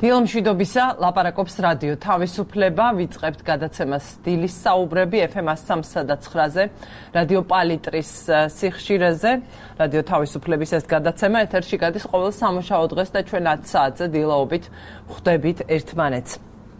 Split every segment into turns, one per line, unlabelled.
დილომშვიდობისა, ლაპარაკობს რადიო თავისუფლება, ვიწყებთ გადაცემას დილის საუბრები FM 103-ზე, რადიო პალიტრის სიხშირეზე, რადიო თავისუფლების ეს გადაცემა ეთერში გადის ყოველ სამუშაო დღეს და ჩვენ 10 საათზე დილაობით ხვდებით ერთმანეთს.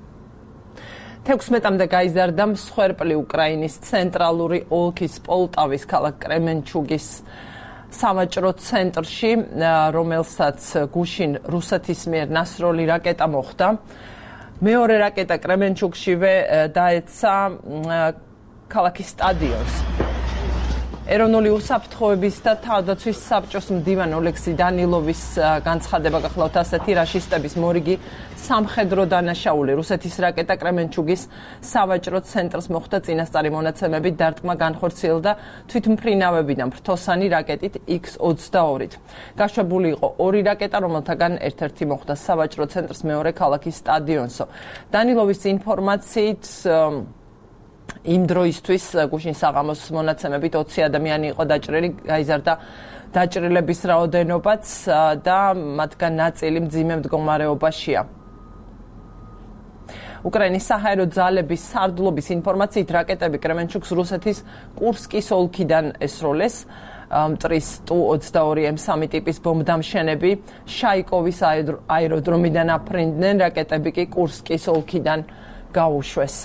16-მდე გაიზარდა მსხვერპლი უკრაინის ცენტრალური ოლქის პოლტავის ქალაქ კრემენჩუგის სამაჭრო ცენტრში, რომელსაც გუშინ რუსეთის მიერ ნასროლი რაკეტა მოხვდა. მეორე რაკეტა კრემენჩუგშივე დაეცა ქალაქის სტადიონს. ეროვნული უსაფრთხოების და თავდაცვის საბჭოს მდივან ოლექსი დანილოვის განცხადება გახლავთ ასეთი: რაშისტების მორიგი სამხედრო დანაშაული რუსეთის რაკეტა კრემენჩუგის სავაჭრო ცენტრს მოხვდა წინასწარი მონაცემებით დარტყმა განხორციელდა თვითმფრინავებიდან ფრთოსანი რაკეტით X-22-ით. გაშვებული იყო ორი რაკეტა, რომელთაგან ერთ-ერთი მოხვდა სავაჭრო ცენტრს, მეორე ქალაქის სტადიონსო. დანილოვის ინფორმაციით იმ დროისთვის გუშინ საღამოს მონაცემებით 20 ადამიანი იყო დაჭრილი, გაიზარდა დაჭრილების რაოდენობაც და მათგან ნაწილი მძიმე მდგომარეობაშია. უკრაინის საჰაერო ძალების სარდლობის ინფორმაციით რაკეტები კრემენჩუგს რუსეთის კურსკის ოლქიდან ესროლეს. მტრის Tu-22M3 ტიპის ბომბდამშენები შაიკოვის აეროდრომიდან აფრინდნენ, რაკეტები კი კურსკის ოლქიდან გაუშვეს.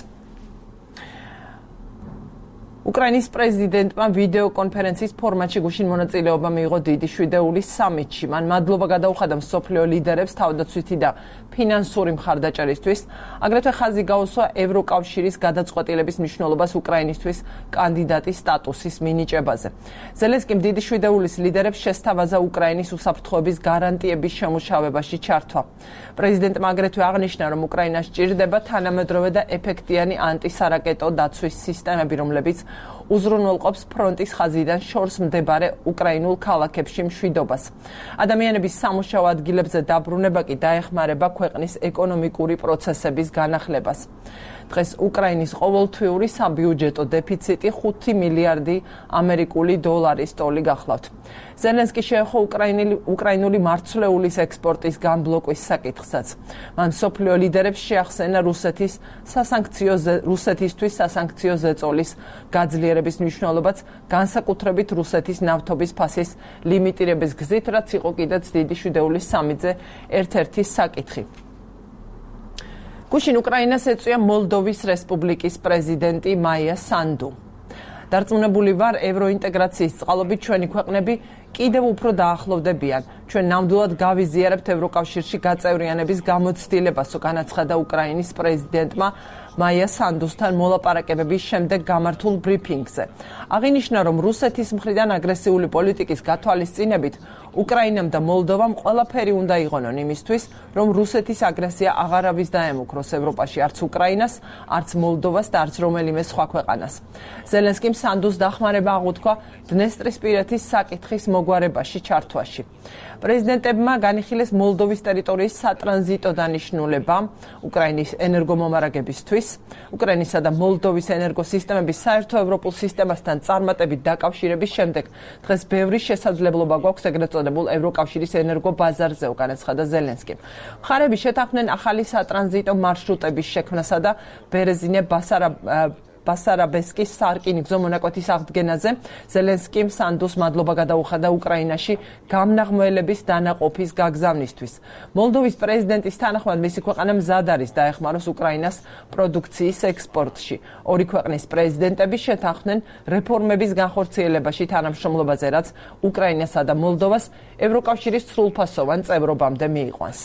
უკრაინის პრეზიდენტმა ვიდეო კონფერენციის ფორმატში გუშინ მონაწილეობა მიიღო დიდი შვიდეულის სამიტში. მან მადლობა გადაუხადა მსოფლიო ლიდერებს თავდაცვითი და ფინანსური მხარდაჭერისთვის. აგრეთვე ხაზი გაუსვა ევროკავშირის გადაწყვეტილების მნიშვნელობას უკრაინისთვის კანდიდატის სტატუსის მინიჭებაზე. ზელენსკიმ დიდი შვიდეულის ლიდერებს შესთავაზა უკრაინის უსაფრთხოების გარანტიების შემუშავებაში ჩართვა. პრეზიდენტმა აგრეთვე აღნიშნა, რომ უკრაინას სჭირდება თანამედროვე და ეფექტიანი ანტისარაკეტო დაცვის სისტემები, რომლებიც უზრუნველყოფს ფრონტის ხაზიდან შორს მდებარე უკრაინულ ქალაქებში მშვიდობას. ადამიანების სამუშაო ადგილებზე დაბრუნება კი დაეხმარება ქვეყნის ეკონომიკური პროცესების განახლებას. დღეს უკრაინის ყოველთვიური საბიუჯეტო დეფიციტი 5 მილიარდი ამერიკული დოლარის ტოლი გახლავთ. ზელენსკი შეეხო უკრაინული მარცვლეულის ექსპორტის განბლოკვის საკითხსაც. მან მსოფლიო ლიდერებს შეახსენა რუსეთისთვის სასანქციო ზეწოლის გაძლიერების მნიშვნელობაც, განსაკუთრებით რუსეთის ნავთობის ფასის ლიმიტირების გზით, რაც იყო კიდეც დიდი შვიდეულის სამიტზე ერთ-ერთი საკითხი. გუშინ უკრაინას ეწვია მოლდოვის რესპუბლიკის პრეზიდენტი მაია სანდუ. დარწმუნებული ვარ, ევროინტეგრაციის წყალობით ჩვენი ქვეყნები კიდევ უფრო დაახლოვდებიან. ჩვენ ნამდვილად გავიზიარებთ ევროკავშირში გაწევრიანების გამოცდილებას, განაცხადა უკრაინის პრეზიდენტმა მაია სანდუსთან მოლაპარაკებების შემდეგ გამართულ ბრიფინგზე. აღინიშნა, რომ რუსეთის მხრიდან აგრესიული პოლიტიკის გათვალისწინებით უკრაინამ და მოლდოვამ ყველაფერი უნდა იღონონ იმისთვის, რომ რუსეთის აგრესია აღარავის დაემუქროს ევროპაში არც უკრაინას, არც მოლდოვას და არც რომელიმე სხვა ქვეყანას. ზელენსკიმ სანდუს დახმარება აღუთქვა დნესტრისპირეთის საკითხის მოგვარებაში ჩართვაში. პრეზიდენტებმა განიხილეს მოლდოვის ტერიტორიის სატრანზიტო დანიშნულება უკრაინის ენერგომომარაგებისთვის. უკრაინისა და მოლდოვის ენერგოსისტემების საერთო ევროპულ სისტემასთან წარმატებით დაკავშირების შემდეგ დღეს ბევრი შესაძლებლობა გვაქვს ეგრეთ წოდებულ ევროკავშირის ენერგობაზარზე, განაცხადა ზელენსკიმ. მხარები შეთანხმდნენ ახალი სატრანზიტო მარშრუტების შექმნასა და ბერეზინე ბასარაბესკის სარკინიგზო მონაკვეთის აღდგენაზე. ზელენსკიმ სანდუს მადლობა გადაუხადა უკრაინაში გამნაღმველების დანაყოფის გაგზავნისთვის. მოლდოვის პრეზიდენტის თანახმად მისი ქვეყანა მზად არის დაეხმაროს უკრაინას პროდუქციის ექსპორტში. ორი ქვეყნის პრეზიდენტები შეთანხმდნენ რეფორმების განხორციელებაში თანამშრომლობაზე, რაც უკრაინასა და მოლდოვას ევროკავშირის სრულფასოვან წევრობამდე მიიყვანს.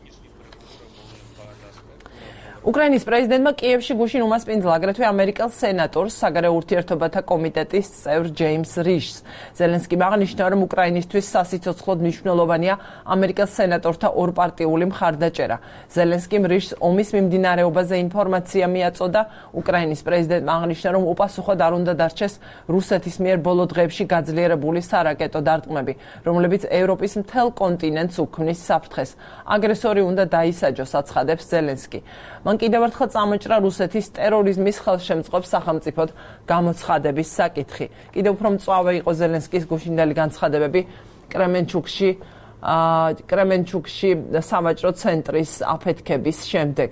უკრაინის პრეზიდენტმა კიევში გუშინ უმასპინძლა აგრეთვე ამერიკელ სენატორს, საგარეო ურთიერთობათა კომიტეტის წევრ ჯეიმს რიშს. ზელენსკიმ აღნიშნა, რომ უკრაინისთვის სასიცოცხლოდ მნიშვნელოვანია ამერიკელ სენატორთა ორპარტიული მხარდაჭერა. ზელენსკიმ რიშს ომის მიმდინარეობაზე ინფორმაცია მიაწოდა. უკრაინის პრეზიდენტმა აღნიშნა, რომ უპასუხოდ არ უნდა დარჩეს რუსეთის მიერ ბოლო დღეებში გაძლიერებული სარაკეტო დარტყმები, რომლებიც ევროპის მთელ კონტინენტს უქმნის საფრთხეს. აგრესორი უნდა დაისაჯოს, აცხადებს ზელენსკი. მან კიდევ ერთხელ წამოჭრა რუსეთის ტერორიზმის ხელშემწყობს სახელმწიფოდ გამოცხადების საკითხი. კიდევ უფრო მწვავე იყო ზელენსკის გუშინდელი განცხადებები კრემენჩუგში კრემენჩუკში სავაჭრო ცენტრის აფეთქების შემდეგ.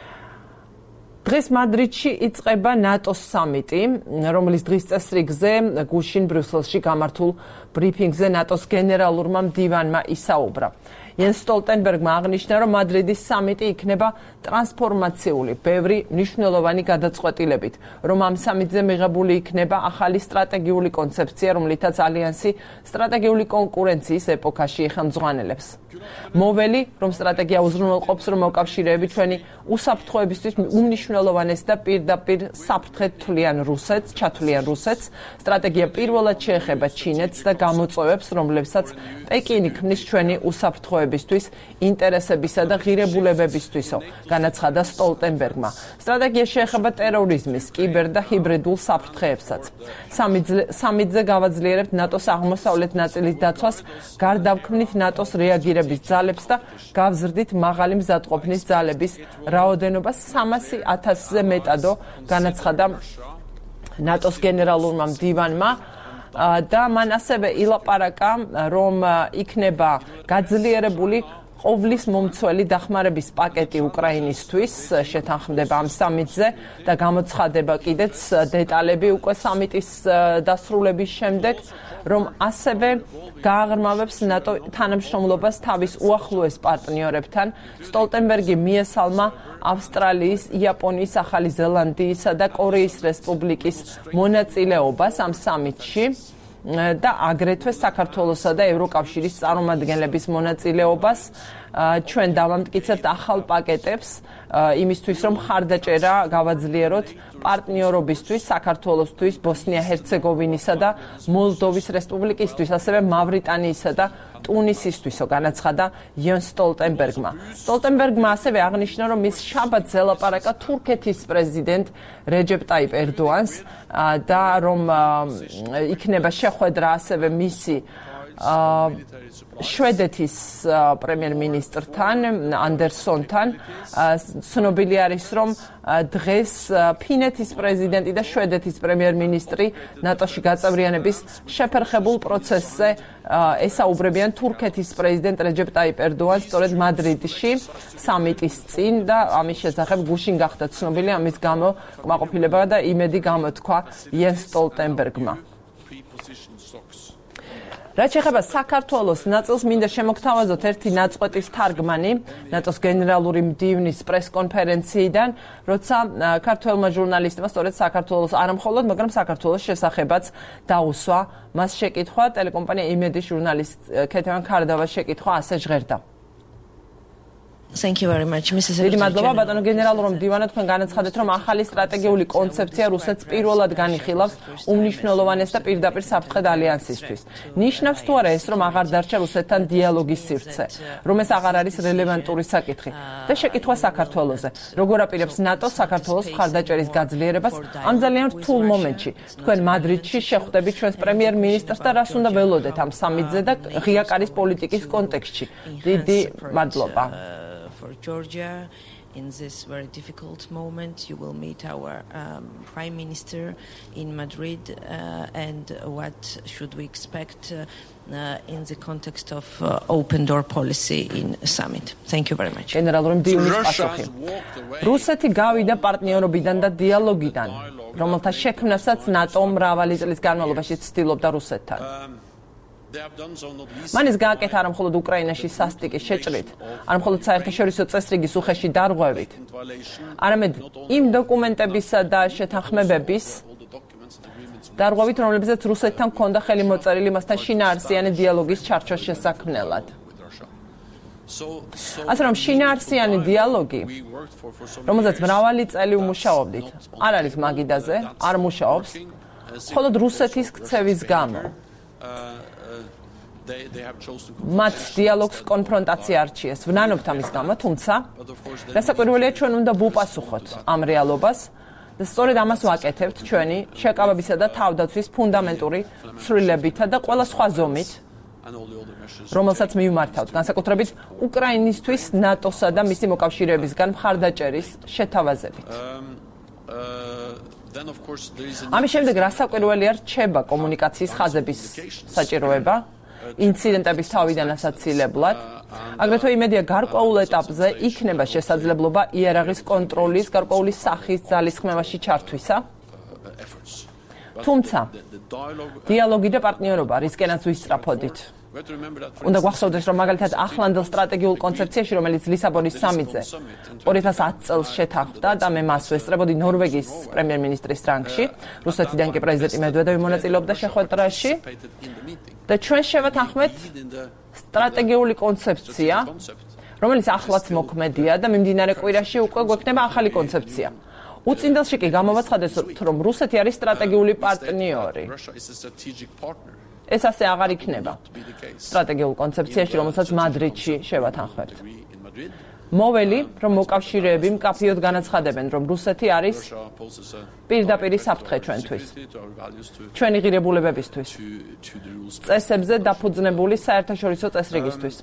დღეს მადრიდში იწყება ნატოს სამიტი, რომლის დღის წესრიგზე გუშინ ბრიუსელში გამართულ ბრიფინგზე ნატოს გენერალურმა მდივანმა ისაუბრა. Jens Stoltenbergმა აღნიშნა, რომ მადრიდის სამიტი იქნება ტრანსფორმაციული, ბევრი მნიშვნელოვანი გადაწყვეტილებით, რომ ამ სამიტზე მიღებული იქნება ახალი სტრატეგიული კონცეფცია, რომლითაც ალიანსი სტრატეგიული კონკურენციის ეპოქაში იხელმძღვანელებს. მოველი, რომ სტრატეგია უზრუნველყოფს, რომ მოკავშირეები ჩვენი უსაფრთხოებისთვის უმნიშვნელოვანეს და პირდაპირ საფრთხედ ჩათვლიან რუსეთს, სტრატეგია პირველად შეეხება ჩინეთს და გამოწვევებს, რომლებსაც პეკინი ქმნის ჩვენი უსაფრთხოებისთვის, ინტერესებისა და ღირებულებებისთვისო, განაცხადა სტოლტენბერგმა. სტრატეგია შეეხება ტერორიზმის, კიბერ და ჰიბრიდულ საფრთხეებსაც. სამიტზე გავაძლიერებთ ნატოს აღმოსავლეთ ნაწილის დაცვას, გარდავქმნით ნატოს რეაგირების ძალებს და გავზრდით მაღალი მზადყოფნის ძალების რაოდენობას 300,000-ზე მეტადო, განაცხადა ნატოს გენერალურმა მდივანმა. და მან ასევე ილაპარაკა, რომ იქნება გაძლიერებული ყოვლის მომცველი დახმარების პაკეტი უკრაინისთვის, შეთანხმდება ამ სამიტზე და გამოცხადება კიდეც დეტალები უკვე სამიტის დასრულების შემდეგ, რომ ასევე გააღრმავებს ნატო თანამშრომლობას თავის უახლოეს პარტნიორებთან. სტოლტენბერგი მიესალმა ავსტრალიის, იაპონიის, ახალი ზელანდიისა და კორეის რესპუბლიკის მონაწილეობას ამ სამიტში და აგრეთვე საქართველოსა და ევროკავშირის წარმომადგენლების მონაწილეობას. ჩვენ დავამტკიცებთ ახალ პაკეტებს იმისთვის, რომ ხარდაჭერა გავაძლიეროთ პარტნიორობისთვის, საქართველოსთვის, ბოსნია-ჰერცეგოვინისა და მოლდოვის რესპუბლიკისთვის, ასევე მავრიტანიისა და ტუნისისთვისო, განაცხადა იენს სტოლტენბერგმა. სტოლტენბერგმა ასევე აღნიშნა, რომ მის შაბათს ელაპარაკა თურქეთის პრეზიდენტ რეჯეპ ტაიპ ერდოანს და რომ იქნება შეხვედრა ასევე მისი შვედეთის პრემიერ-მინისტრთან ანდერსონთან. ცნობილი არის, რომ დღეს ფინეთის პრეზიდენტი და შვედეთის პრემიერ-მინისტრი ნატოში გაწევრიანების შეფერხებულ პროცესზე ესაუბრებიან თურქეთის პრეზიდენტ რეჯეპ ტაიპ ერდოანს სწორედ მადრიდში სამიტის წინ და ამის შესახებ გუშინ გახდა ცნობილი, ამის გამო კმაყოფილება და იმედი გამოთქვა იენს სტოლტენბერგმა. რაც შეეხება საქართველოს ნაწილს, მინდა შემოგთავაზოთ ერთი ნაწყვეტის თარგმანი ნატოს გენერალური მდივნის პრესკონფერენციიდან, როცა ქართველმა ჟურნალისტებმა სწორედ საქართველოს არა მხოლოდ, მაგრამ საქართველოს შესახებაც დაუსვა მას შეკითხვა. ტელეკომპანია იმედის ჟურნალისტ ქეთევან ქარდავას შეკითხვა ასე ჟღერდა.
Thank you very much, Mrs.
დიდი მადლობა ბატონო გენერალურ მდივანო, თქვენ განაცხადეთ, რომ ახალი სტრატეგიული კონცეფცია რუსეთს პირველად განიხილავს უმნიშვნელოვანეს და პირდაპირ საფრთხედ ალიანსისთვის. ნიშნავს თუ არა ეს, რომ აღარ დარჩა რუსეთთან დიალოგის სივრცე, რომ ეს აღარ არის რელევანტური საკითხი. და შეკითხვა საქართველოზე. როგორ აპირებს ნატო საქართველოს მხარდაჭერის გაძლიერებას ამ ძალიან რთულ მომენტში? თქვენ მადრიდში შეხვდებით ჩვენს პრემიერ-მინისტრს და რას უნდა ველოდეთ ამ სამიტზე და ღია კარის პოლიტიკის კონტექსტში? დიდი მადლობა.
For Georgia, in this very difficult moment, you will meet our Prime Minister in Madrid, and what should we expect in the context of open door policy in summit? Thank you very much.
გენერალური მდივნის პასუხი. რუსეთი გავიდა პარტნიორობიდან და დიალოგიდან, რომელთა შექმნასაც ნატო მრავალი წლის განმავლობაში ცდილობდა რუსეთთან. მან ეს გააკეთა არა მხოლოდ უკრაინაში სასტიკის შეჭრით, არა მხოლოდ საერთაშორისო წესრიგის უხეში დარღვევით, არამედ იმ დოკუმენტებისა და შეთანხმებების დარღვევით, რომლებზეც რუსეთთან ჰქონდა ხელი მოწერილი მასთან შინაარსიანი დიალოგის ჩარჩოს შესაქმნელად. ასე რომ შინაარსიანი დიალოგი, რომელზეც მრავალი წელი ვმუშაობდით, არ არის მაგიდაზე, არ მუშაობს, მხოლოდ რუსეთის ქცევის გამო. მათ დიალოგს კონფრონტაცია არჩიეს. ვნანობთ ამის გამო, თუმცა დასაკვირველია ჩვენ უნდა ვუპასუხოთ ამ რეალობას და სწორედ ამას ვაკეთებთ ჩვენი შეკავებისა და თავდაცვის ფუნდამენტური ცვლილებითა და ყველა სხვა ზომით, რომელსაც მივმართავთ, განსაკუთრებით უკრაინისთვის ნატოსა და მისი მოკავშირეებისგან მხარდაჭერის შეთავაზებით. ამის შემდეგ რასაკვირველია რჩება კომუნიკაციის ხაზების საჭიროება ინციდენტების თავიდან ასაცილებლად. აგრეთვე იმედია გარკვეულ ეტაპზე იქნება შესაძლებლობა იარაღის კონტროლის გარკვეული სახის ძალისხმევაში ჩართვისა. თუმცა დიალოგი და პარტნიორობა რისკენაც ვისწრაფოდით. უნდა გვახსოვდეს, რომ მაგალითად ახლანდელ სტრატეგიულ კონცეფციაში, რომელიც ლისაბონის სამიტზე 2010 წელს შეთანხმდა და მე მას ვესწრებოდი ნორვეგიის პრემიერ-მინისტრის რანგში, რუსეთიდან კი პრეზიდენტი მედვედევი მონაწილეობდა შეხვედრაში და ჩვენ შევათანხმეთ სტრატეგიული კონცეფცია, რომელიც ახლაც მოქმედია და მიმდინარე კვირაში უკვე გვექნება ახალი კონცეფცია. უწინდელში კი გამოვაცხადეს, რომ რუსეთი არის სტრატეგიული პარტნიორი. ეს ასე აღარ იქნება სტრატეგიულ კონცეფციაში, რომელსაც მადრიდში შევათანხმებთ. მოველი, რომ მოკავშირეები მკაფიოდ განაცხადებენ, რომ რუსეთი არის პირდაპირი საფრთხე ჩვენთვის, ჩვენი ღირებულებებისთვის, წესებზე დაფუძნებული საერთაშორისო წესრიგისთვის.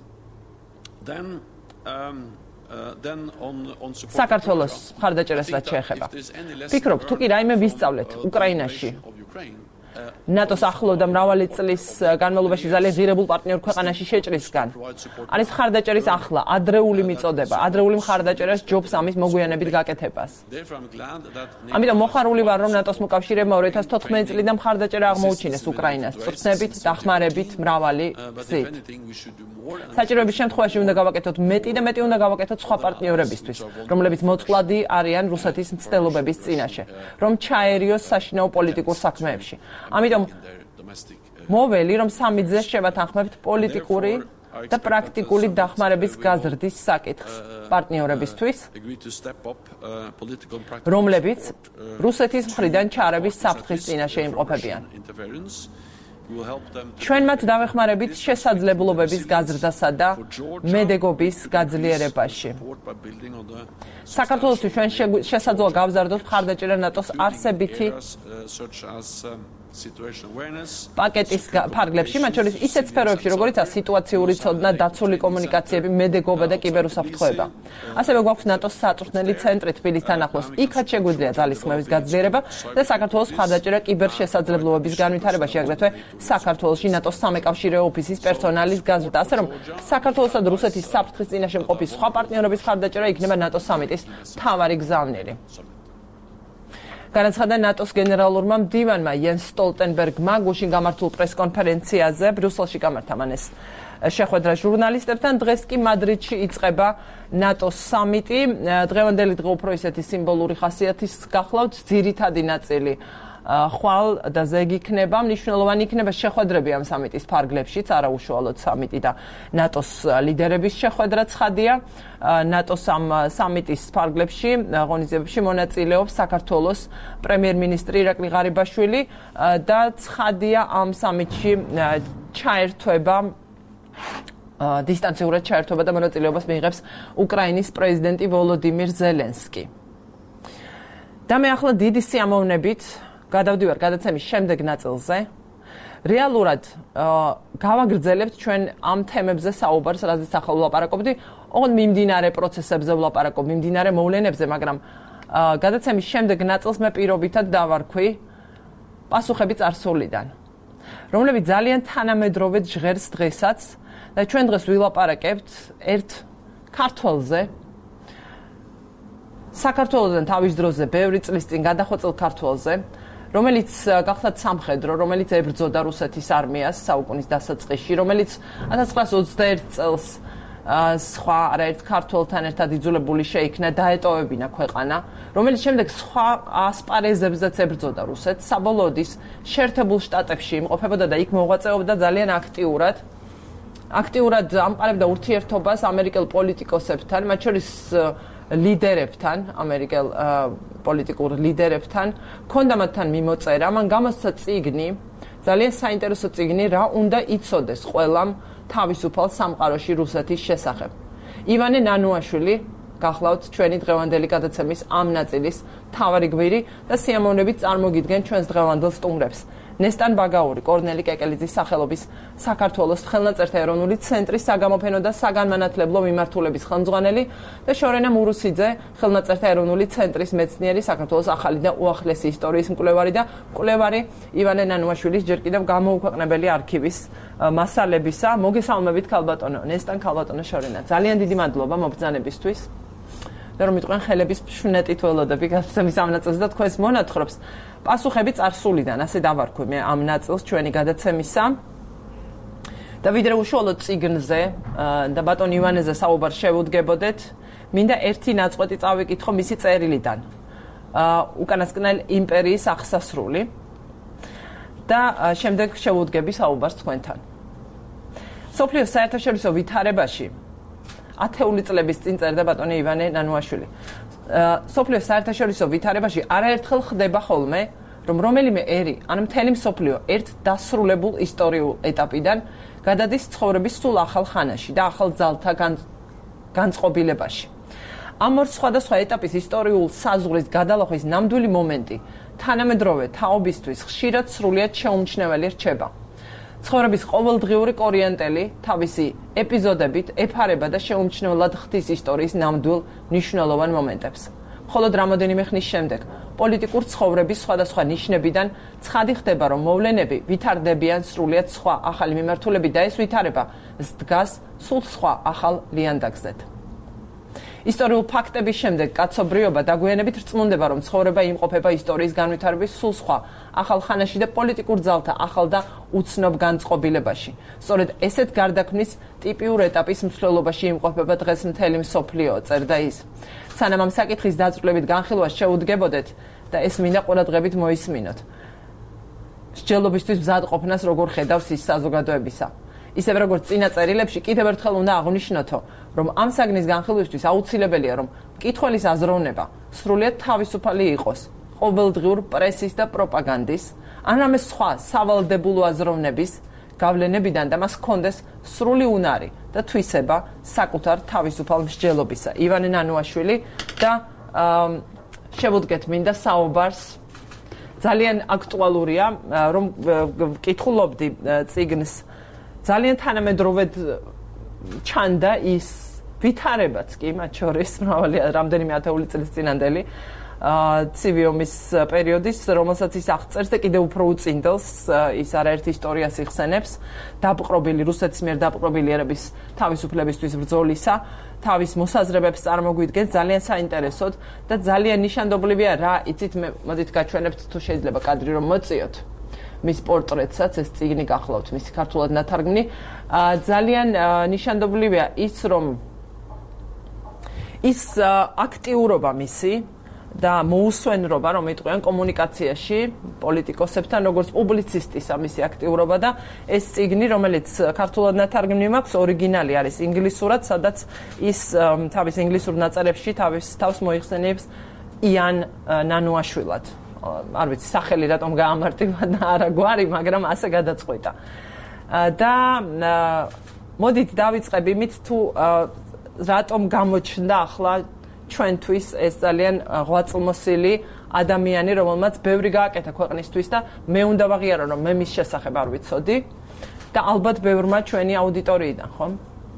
საქართველოს მხარდაჭერას რაც შეეხება. ფიქრობ, თუ კი რაიმე ვისწავლეთ უკრაინაში, ნატოს ახლოვდა მრავალი წლის განმავლობაში ძალიან ღირებულ პარტნიორ ქვეყანაში შეჭრისგან. არის მხარდაჭერის ახლა ადრეული მიწოდება, ადრეული მხარდაჭერას ჯობს ამის მოგვიანებით გაკეთებას. ამიტომ მოხარული ვარ, რომ ნატოს მოკავშირეებმა 2014 წლიდან მხარდაჭერა აღმოუჩინეს უკრაინას, წვრთნებით, დახმარებით, მრავალი გზით. საჭიროების შემთხვევაში უნდა გავაკეთოთ მეტი და მეტი უნდა გავაკეთოთ სხვა პარტნიორებისთვის, რომლებიც მოწყვლადი არიან რუსეთის მცდელობების წინაშე, რომ ჩაერიოს საშინაო პოლიტიკურ საქმეებში. ამიტომ მოველი, რომ სამიტზე შევათანხმებთ პოლიტიკური და პრაქტიკული დახმარების გაზრდის საკითხს პარტნიორებისთვის, რომლებიც რუსეთის მხრიდან ჩარების საფრთხის წინაშე იმყოფებიან. ჩვენ მათ დავეხმარებით შესაძლებლობების გაზრდასა და მედეგობის გაძლიერებაში. საქართველოსთვის ჩვენ შესაძლოა გავზარდოთ მხარდაჭერა ნატოს არსებითი პაკეტის ფარგლებში, მათ შორის ისეთ სფეროებში, როგორიცაა სიტუაციური ცოდნა, დაცული კომუნიკაციები, მედეგობა და კიბერუსაფრთხოება. ასევე გვაქვს ნატოს საწვრთნელი ცენტრი თბილისთან ახლოს. იქაც შეგვიძლია ძალისხმევის გაძლიერება და საქართველოს მხარდაჭერა კიბერშესაძლებლობების განვითარებაში, აგრეთვე საქართველოში ნატოს სამეკავშირეო ოფისის პერსონალის გაზრდა, ასე რომ საქართველოსა და რუსეთის საფრთხის წინაშე მყოფი სხვა პარტნიორების მხარდაჭერა იქნება ნატოს სამიტის მთავარი გზავნილი. განაცხადა ნატოს გენერალურმა მდივანმა იენს სტოლტენბერგმა გუშინ გამართულ პრესკონფერენციაზე ბრიუსელში გამართა მან ეს შეხვედრა ჟურნალისტებთან. დღეს კი მადრიდში იწყება ნატოს სამიტი. დღევანდელი დღე უფრო ისეთი სიმბოლური ხასიათის გახლავთ, ძირითადი ნაწილი ხვალ და ზეგი იქნება, მნიშვნელოვანი იქნება შეხვედრები ამ სამიტის ფარგლებშიც, არაუშუალოდ სამიტი და ნატოს ლიდერების შეხვედრა ცხადია. ნატოს ამ სამიტის ფარგლებში, ღონისძიებებში მონაწილეობს საქართველოს პრემიერ-მინისტრი ირაკლი ღარიბაშვილი და ცხადია ამ სამიტში ჩაერთვება დისტანციურად ჩაერთვება და მონაწილეობას მიიღებს უკრაინის პრეზიდენტი ვოლოდიმირ ზელენსკი. და მე ახლა დიდი სიამოვნებით გადავდივარ გადაცემის შემდეგ ნაწილზე. რეალურად გავაგრძელებთ ჩვენ ამ თემებზე საუბარს, რაზეც ახლა ვლაპარაკობდი, ოღონდ მიმდინარე პროცესებზე ვლაპარაკობ, მიმდინარე მოვლენებზე, მაგრამ გადაცემის შემდეგ ნაწილს მე პირობითად დავარქვი პასუხები წარსულიდან, რომლებიც ძალიან თანამედროვე ჟღერს დღესაც და ჩვენ დღეს ვილაპარაკებთ ერთ ქართველზე, საქართველოსთან თავის დროზე ბევრი წლის წინ გადახვეწილ ქართველზე, რომელიც გახლავთ სამხედრო, რომელიც ებრძოდა რუსეთის არმიას საუკუნის დასაწყისში, რომელიც 1921 წელს სხვა არაერთ ქართველთან ერთად იძულებული შეიქნა დაეტოვებინა ქვეყანა, რომელიც შემდეგ სხვა ასპარეზებზეც ებრძოდა რუსეთს, საბოლოოდ ის შეერთებულ შტატებში იმყოფებოდა და იქ მოღვაწეობდა ძალიან აქტიურად ამყარებდა ურთიერთობას ამერიკელ პოლიტიკოსებთან, მათ შორის ლიდერებთან, ამერიკელ პოლიტიკურ ლიდერებთან, ქონდა მათთან მიმოწერა, მან გამოსცა წიგნი, ძალიან საინტერესო წიგნი, რა უნდა იცოდეს ყველამ თავისუფალ სამყაროში რუსეთის შესახებ. ივანე ნანუაშვილი გახლავთ ჩვენი დღევანდელი გადაცემის ამ ნაწილის მთავარი გვირი და სიამოვნებით წარმოგიდგენ ჩვენს დღევანდელ სტუმრებს. ნესტან ბაგაური, კორნელი კეკელიძის სახელობის საქართველოს ხელნაწერთა ეროვნული ცენტრის საგამოფენო და საგანმანათლებლო მიმართულების ხელმძღვანელი და შორენა მურუსიძე, ხელნაწერთა ეროვნული ცენტრის მეცნიერი, საქართველოს ახალი და უახლესი ისტორიის მკვლევარი და მკვლევარი ივანე ნანუაშვილის ჯერ კიდევ გამოუქვეყნებელი არქივის მასალებისა. მოგესალმებით ქალბატონო ნესტან, ქალბატონო შორენა. ძალიან დიდი მადლობა მობრძანებისთვის. და რომ მიტყვენ ხელების შვნეტით ველოდები გასცემის ამ ნაწილს და თქვენს მონათხრობს პასუხები წარსულიდან, ასე დავარქვი მე ამ ნაწილს ჩვენი გადაცემისა. და ვიდრე უშუალოდ წიგნზე და ბატონ ივანეზე საუბარ შევუდგებოდეთ, მინდა ერთი ნაწყვეტი წავიკითხო მისი წერილიდან. უკანასკნელ იმპერიის აღსასრული და შემდეგ შევუდგები საუბარს თქვენთან. სოფლიოს საერთაშორისო ვითარებაში 10 წლების წინ წერდა ბატონი ივანე ნანუაშვილი. სოფლიოს საერთაშორისო ვითარებაში არაერთხელ ხდება ხოლმე, რომ რომელიმე ერი, ან მთელი მსოფლიო ერთ დასრულებულ ისტორიულ ეტაპიდან გადადის ცხოვრების სულ ახალ ხანაში და ახალ ძალთა განწყობილებაში. ამ ორ სხვადასხვა ეტაპის ისტორიულ საზღვრის გადალახვის ნამდვილი მომენტი თანამედროვე თაობისთვის ხშირად სრულიად შეუმჩნეველი რჩება. ცხოვრების ყოველდღიური კორიენტელი თავისი ეპიზოდებით ეფარება და შეუმჩნევლად ხდის ისტორიის ნამდვილ მნიშვნელოვან მომენტებს. მხოლოდ რამოდენიმე ხნის შემდეგ პოლიტიკურ ცხოვრების სხვადასხვა ნიშნებიდან ცხადი ხდება, რომ მოვლენები ვითარდებიან სრულიად სხვა ახალი მიმართულებით და ეს ვითარება დგას სულ სხვა ახალ ლიანდაგზეთ. ისტორიულ ფაქტების შემდეგ კაცობრიობა დაგვიანებით რწმუნდება, რომ ცხოვრება იმყოფება ისტორიის განვითარების სულ სხვა ახალ ხანაში და პოლიტიკურ ძალთა ახალ და უცნობ განწყობილებაში. სწორედ ესეთ გარდაქმნის ტიპიურ ეტაპის მსვლელობაში იმყოფება დღეს მთელი მსოფლიო, წერდა ის. სანამ ამ საკითხის დაწვრილებით განხილვას შეუდგებოდეთ და ეს მინდა ყურადღებით მოისმინოთ. მსჯელობისთვის მზად ყოფნას როგორ ხედავს ის საზოგადოებისა. ისევ როგორც წინა წერილებში, კიდევ ერთხელ უნდა აღვნიშნოთო, რომ ამ საგნის განხილვისთვის აუცილებელია, რომ მკითხველის აზროვნება სრულიად თავისუფალი იყოს ყოველდღიურ პრესის და პროპაგანდის, ან რამე სხვა სავალდებულო აზროვნების გავლენებიდან და მას ჰქონდეს სრული უნარი და თვისება საკუთარ თავისუფალ მსჯელობისა. ივანე ნანუაშვილი და შევუდგეთ მინდა საუბარს. ძალიან აქტუალურია, რომ ვკითხულობდი წიგნს. ძალიან თანამედროვედ ჩანდა ის ვითარებაც კი მათ შორის მრავალი რამდენიმე ათეული წლის წინანდელი ცივი ომის პერიოდის, რომელსაც ის აღწერს და კიდევ უფრო უწინდელს ის არაერთ ისტორიას იხსენებს დაპყრობილი რუსეთის მიერ დაპყრობილი ერების თავისუფლებისთვის ბრძოლისა, თავის მოსაზრებებს წარმოგვიდგენს ძალიან საინტერესოდ და ძალიან ნიშანდობლივია რა, იცით მე მოდით გაჩვენებთ თუ შეიძლება კადრი რომ მოწიოთ. მის პორტრეტსაც ეს წიგნი გახლავთ, მისი ქართულად ნათარგმნი. ძალიან ნიშანდობლივია ის, რომ ის აქტიურობა მისი და მოუსვენრობა, რომ იტყვიან კომუნიკაციაში პოლიტიკოსებთან, როგორც პუბლიცისტისა მისი აქტიურობა და ეს წიგნი, რომელიც ქართულად ნათარგმნი მაქვს, ორიგინალი არის ინგლისურად, სადაც ის თავის ინგლისურ ნაწერებში თავს მოიხსენიებს იან ნანუაშვილად. არ ვიცი სახელი რატომ გაამარტივა და არა გვარი, მაგრამ ასე გადაწყვიტა. და მოდით დავიწყებ იმით თუ რატომ გამოჩნდა ახლა ჩვენთვის ეს ძალიან ღვაწლმოსილი ადამიანი, რომელმაც ბევრი გააკეთა ქვეყნისთვის და მე უნდა ვაღიარო, რომ მე მის შესახებ არ ვიცოდი და ალბათ ბევრმა ჩვენი აუდიტორიიდან, ხო?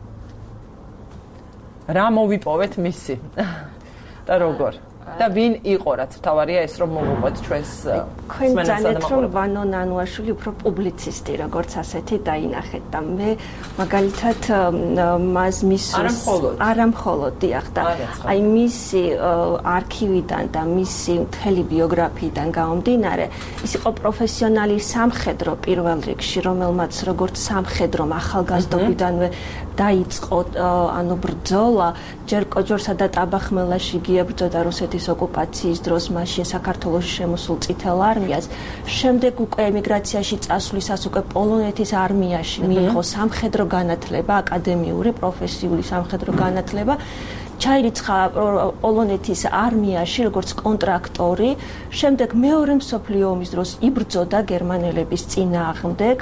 რა მოვიპოვეთ მისი და როგორ? და ვინ იყო, რაც თავარია ეს რომ მოვუყვეთ ჩვენს
მსმენელს რომ ვანო ნანუაშვილი უფრო პუბლიცისტი როგორც ასეთი დაინახეთ და მე მაგალითად მას მის არა მხოლოდ დიახ და აი მისი არქივიდან და მისი მთელი ბიოგრაფიიდან გამომდინარე ის იყო პროფესიონალი სამხედრო პირველ რიგში, რომელმაც როგორც სამხედრომ ახალგაზრდობიდანვე დაიწყო ანუ ბრძოლა ჯერ სადაც აბახმელაში გიებრძოდა რუსეთის ოკუპაციის დროს მაშინ საქართველოში შემოსულ წითელ არმიას, შემდეგ უკვე ემიგრაციაში წასვლისას უკვე პოლონეთის არმიაში მიიღო სამხედრო განათლება, აკადემიური, პროფესიული სამხედრო განათლება. ჩაირიცხა პოლონეთის არმიაში როგორც კონტრაქტორი, შემდეგ მეორე მსოფლიო ომის დროს იბრძოდა გერმანელების წინააღმდეგ,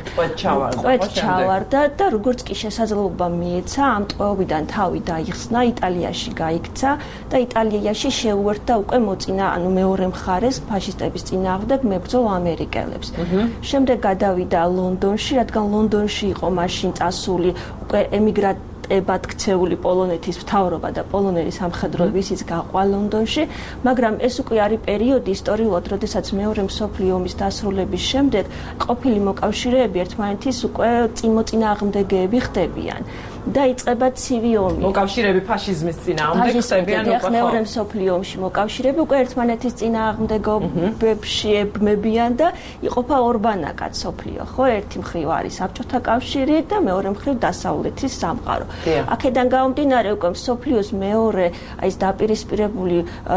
ჩავარდა და როგორც კი შესაძლებლობა მიეცა, ამ ტყვეობიდან თავი დაიხსნა, იტალიაში გაიქცა და იტალიაში შეუერთდა უკვე მოწინა, მეორე მხარეს ფაშისტების წინააღმდეგ მებრძოლ ამერიკელებს. შემდეგ გადავიდა ლონდონში, რადგან ლონდონში იყო მაშინ წასული უკვე ემიგრანტებად ქცეული პოლონეთის მთავრობა და პოლონელი სამხედროების ის გაყვა ლონდონში, მაგრამ ეს უკვე არის პერიოდი ისტორიულად, როდესაც მეორე მსოფლიო ომის დასრულების შემდეგ ყოფილი მოკავშირეები ერთმანეთის უკვე წინააღმდეგეები ხდებიან. და იწყება ცივი ომი.
მოკავშირეები ფაშიზმის წინააღმდეგ ხდებიან უკვე
მეორე მსოფლიო ომში მოკავშირეები უკვე ერთმანეთის წინააღმდეგობებში ებმებიან და იყოფა ორ ბანაკად სოფლიო, ხო? ერთი მხრივ არის საბჭოთა კავშირი და მეორე მხრივ დასავლეთის სამყარო. აქედან გამომდინარე უკვე მსოფლიოს მეორე აი ეს დაპირისპირებული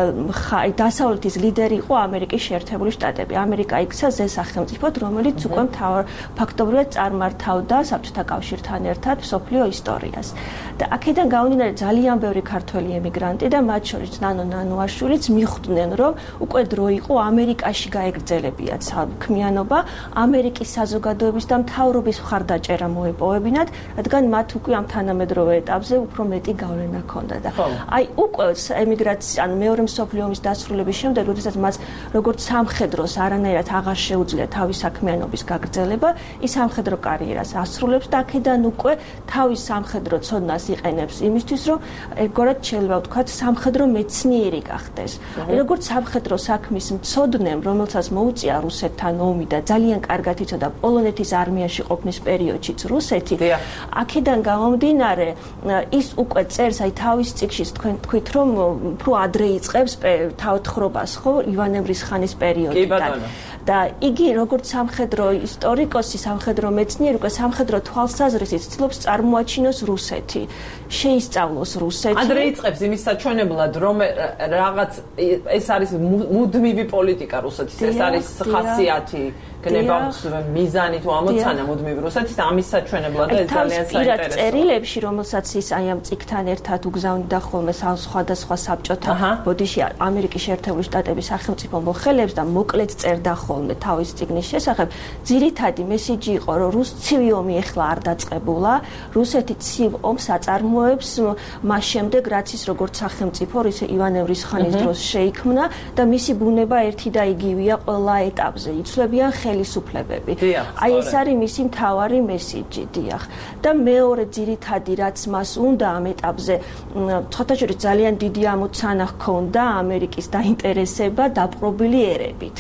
დასავლეთის ლიდერი იყო ამერიკის შეერთებული შტატები. ამერიკა იქცა ზე სახელმწიფოდ, რომელიც უკვე ფაქტობრივად წარმართავდა საბჭოთა კავშირთან ერთად მსოფლიო ისტორიას. და აქედან გამომდინარე ძალიან ბევრი ქართველი ემიგრანტი და მათ შორის ნანო ნანოაშვილიც მიხვდნენ, რომ უკვე დრო იყო ამერიკაში გაეგრძელებიათ საქმიანობა, ამერიკის საზოგადოების და მთავრობის მხარდაჭერა მოეპოვებინათ, რადგან მათ უკვე ამ თანამედროვე ეტაპზე უფრო მეტი გავლენა ჰქონდა და აი უკვე ემიგრაციის ან მეორე მსოფლიო ომის დასრულების შემდეგ, როდესაც მას როგორც სამხედროს არანაირად აღარ შეუძლია თავის საქმიანობის გაგრძელება, ის სამხედრო კარიერას ასრულებს და აქედან უკვე თავის სამხედრო ცოდნას იყენებს იმისთვის, რომ ეგრეთ შეიძლება ვთქვათ, სამხედრო მეცნიერი გახდეს. როგორც სამხედრო საქმის მცოდნემ, რომელსაც მოუწია რუსეთთან ომი და ძალიან კარგად იცოდა პოლონეთის არმიაში ყოფნის პერიოდშიც რუსეთი, აქედან გამომდინარე, ის უკვე წერს აი თავის წიგნში, თქვენ თქვით, რომ უფრო ადრე იწყებს თაოთხრობას, ხო, ივანე მრისხანის პერიოდიდან. და იგი როგორც სამხედრო ისტორიკოსი, სამხედრო მეცნიერი, უკვე სამხედრო თვალსაზრისით ცდილობს წარმოაჩინოს რუსეთი, შეისწავლოს რუსეთი.
ადრე იწყებს იმის საჩვენებლად, რომ რაღაც ეს არის მუდმივი პოლიტიკა რუსეთის, ეს არის ხასიათი, გნებავს მიზანი თუ ამოცანა მუდმივი რუსეთის და ამის საჩვენებლად და ეს ძალიან საინტერესოა.
წერილებში, რომელსაც ის აი ამ წიგნთან ერთად უგზავნიდა ხოლმე სხვადასხვა საბჭოთა ბოდიში ამერიკის შეერთებული შტატების სახელმწიფო მოხელეებს და მოკლედ წერდა ხოლმე თავის წიგნის შესახებ. ძირითადი მესიჯი იყო, რომ ცივი ომი ეხლა არ დაწყებულა, რუსეთი ცივ ომს აწარმოებს მას შემდეგ, რაც ის როგორც სახელმწიფო ივანე მრისხანის დროს შეიქმნა და მისი ბუნება ერთი და იგივეა ყველა ეტაპზე. იცვლებიან ხელისუფლებები. აი ეს არის მისი მთავარი მესიჯი, დიახ. და მეორე ძირითადი რაც მას უნდა ამ ეტაპზე, ცოტა შორის ძალიან დიდი ამოცანა ჰქონდა ამერიკის დაინტერესება დაპყრობილი ერებით.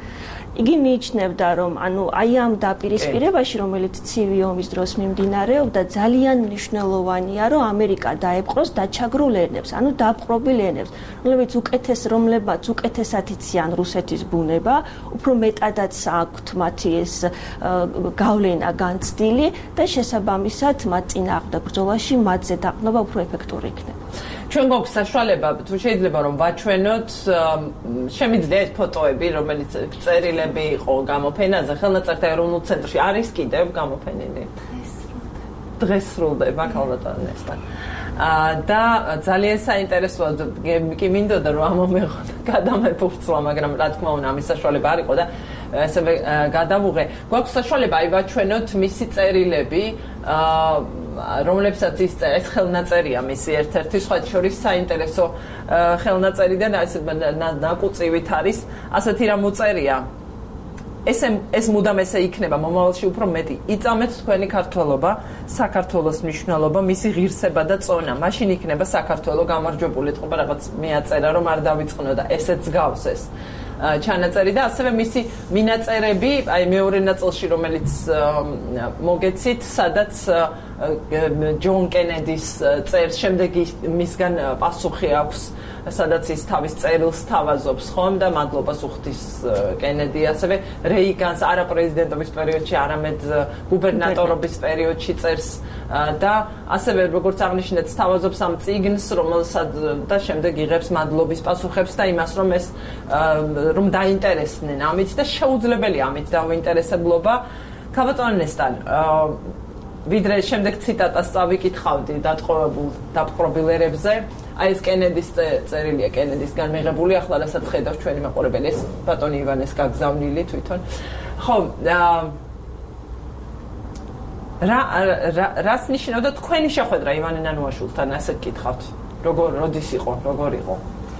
იგი მიიჩნევდა, რომ ანუ აი ამ დაპირისპირებაში, რომელიც ცივი ომის დროს მიმდინარეობდა, ძალიან მნიშვნელოვანია, რომ ამერიკა დაეპყროს დაჩაგრულ ენებს, ანუ დაპყრობილ ენებს, რომლებიც უკეთესად იციან რუსეთის ბუნება, უფრო მეტადაც აქვთ მათი ეს გავლენა განცდილი და შესაბამისად მათ წინააღმდეგ ბრძოლაში მათზე დაყრდნობა უფრო ეფექტური იქნება.
ჩვენ გვაქვს საშუალება, თუ შეიძლება რომ ვაჩვენოთ, შემიძლია ეს ფოტოები, რომელიც წერილები იყო გამოფენაზე, ხელნაწერთა ეროვნულ ცენტრში არის კიდევ გამოფენილი. დღეს სრულდება ქალბატონესთან. და ძალიან საინტერესოა, კი მინდოდა რომ ამომეღო გადამეფურცლა, მაგრამ რა თქმა უნდა ამის საშუალება არ იყო და ასევე გადავუღე. გვაქვს საშუალება აი ვაჩვენოთ მისი წერილები, რომლებსაც ის წერს, ხელნაწერია მისი ერთ-ერთი სხვა შორის საინტერესო ხელნაწერიდან ნაკუწივით არის, ასეთი რამ მოწერია. ეს მუდამ ესე იქნება მომავალში უფრო მეტი. იწამეთ თქვენი ქართველობა, საქართველოს მნიშვნელობა, მისი ღირსება და წონა. მაშინ იქნება საქართველო გამარჯვებული. ეთყობა რაღაც მიაწერა რომ არ დავიწყნო და ესეც გავს ეს ჩანაწერი და ასევე მისი მინაწერები, აი მეორე ნაწილში რომელიც მოგეცით, სადაც ჯონ კენედის წერს, შემდეგ მისგან პასუხი აქვს, სადაც ის თავის წერილს თავაზობს ხომ და მადლობას უხდის კენედი, ასევე რეიგანს არა პრეზიდენტობის პერიოდში, არამედ გუბერნატორობის პერიოდში წერს და ასევე როგორც აღნიშნეთ, თავაზობს ამ წიგნს, რომელსაც და შემდეგ იღებს მადლობის პასუხებს და იმას, რომ დაინტერესდნენ ამით და შეუძლებელია ამით დაუინტერესებლობა. ქალბატონესთან ვიდრე შემდეგ ციტატას წავიკითხავდი დაპყრობილ ერებზე, აი ეს კენედის წერილია კენედისგან მიღებული ახლა რასაც ხედავს ჩვენი მაყურებელი ეს ბატონი ივანეს გაგზავნილი თვითონ ხო რას ნიშნავდა თქვენი შეხვედრა ივანე ნანუაშვილთან ასე გკითხავთ როდის იყო როგორ იყო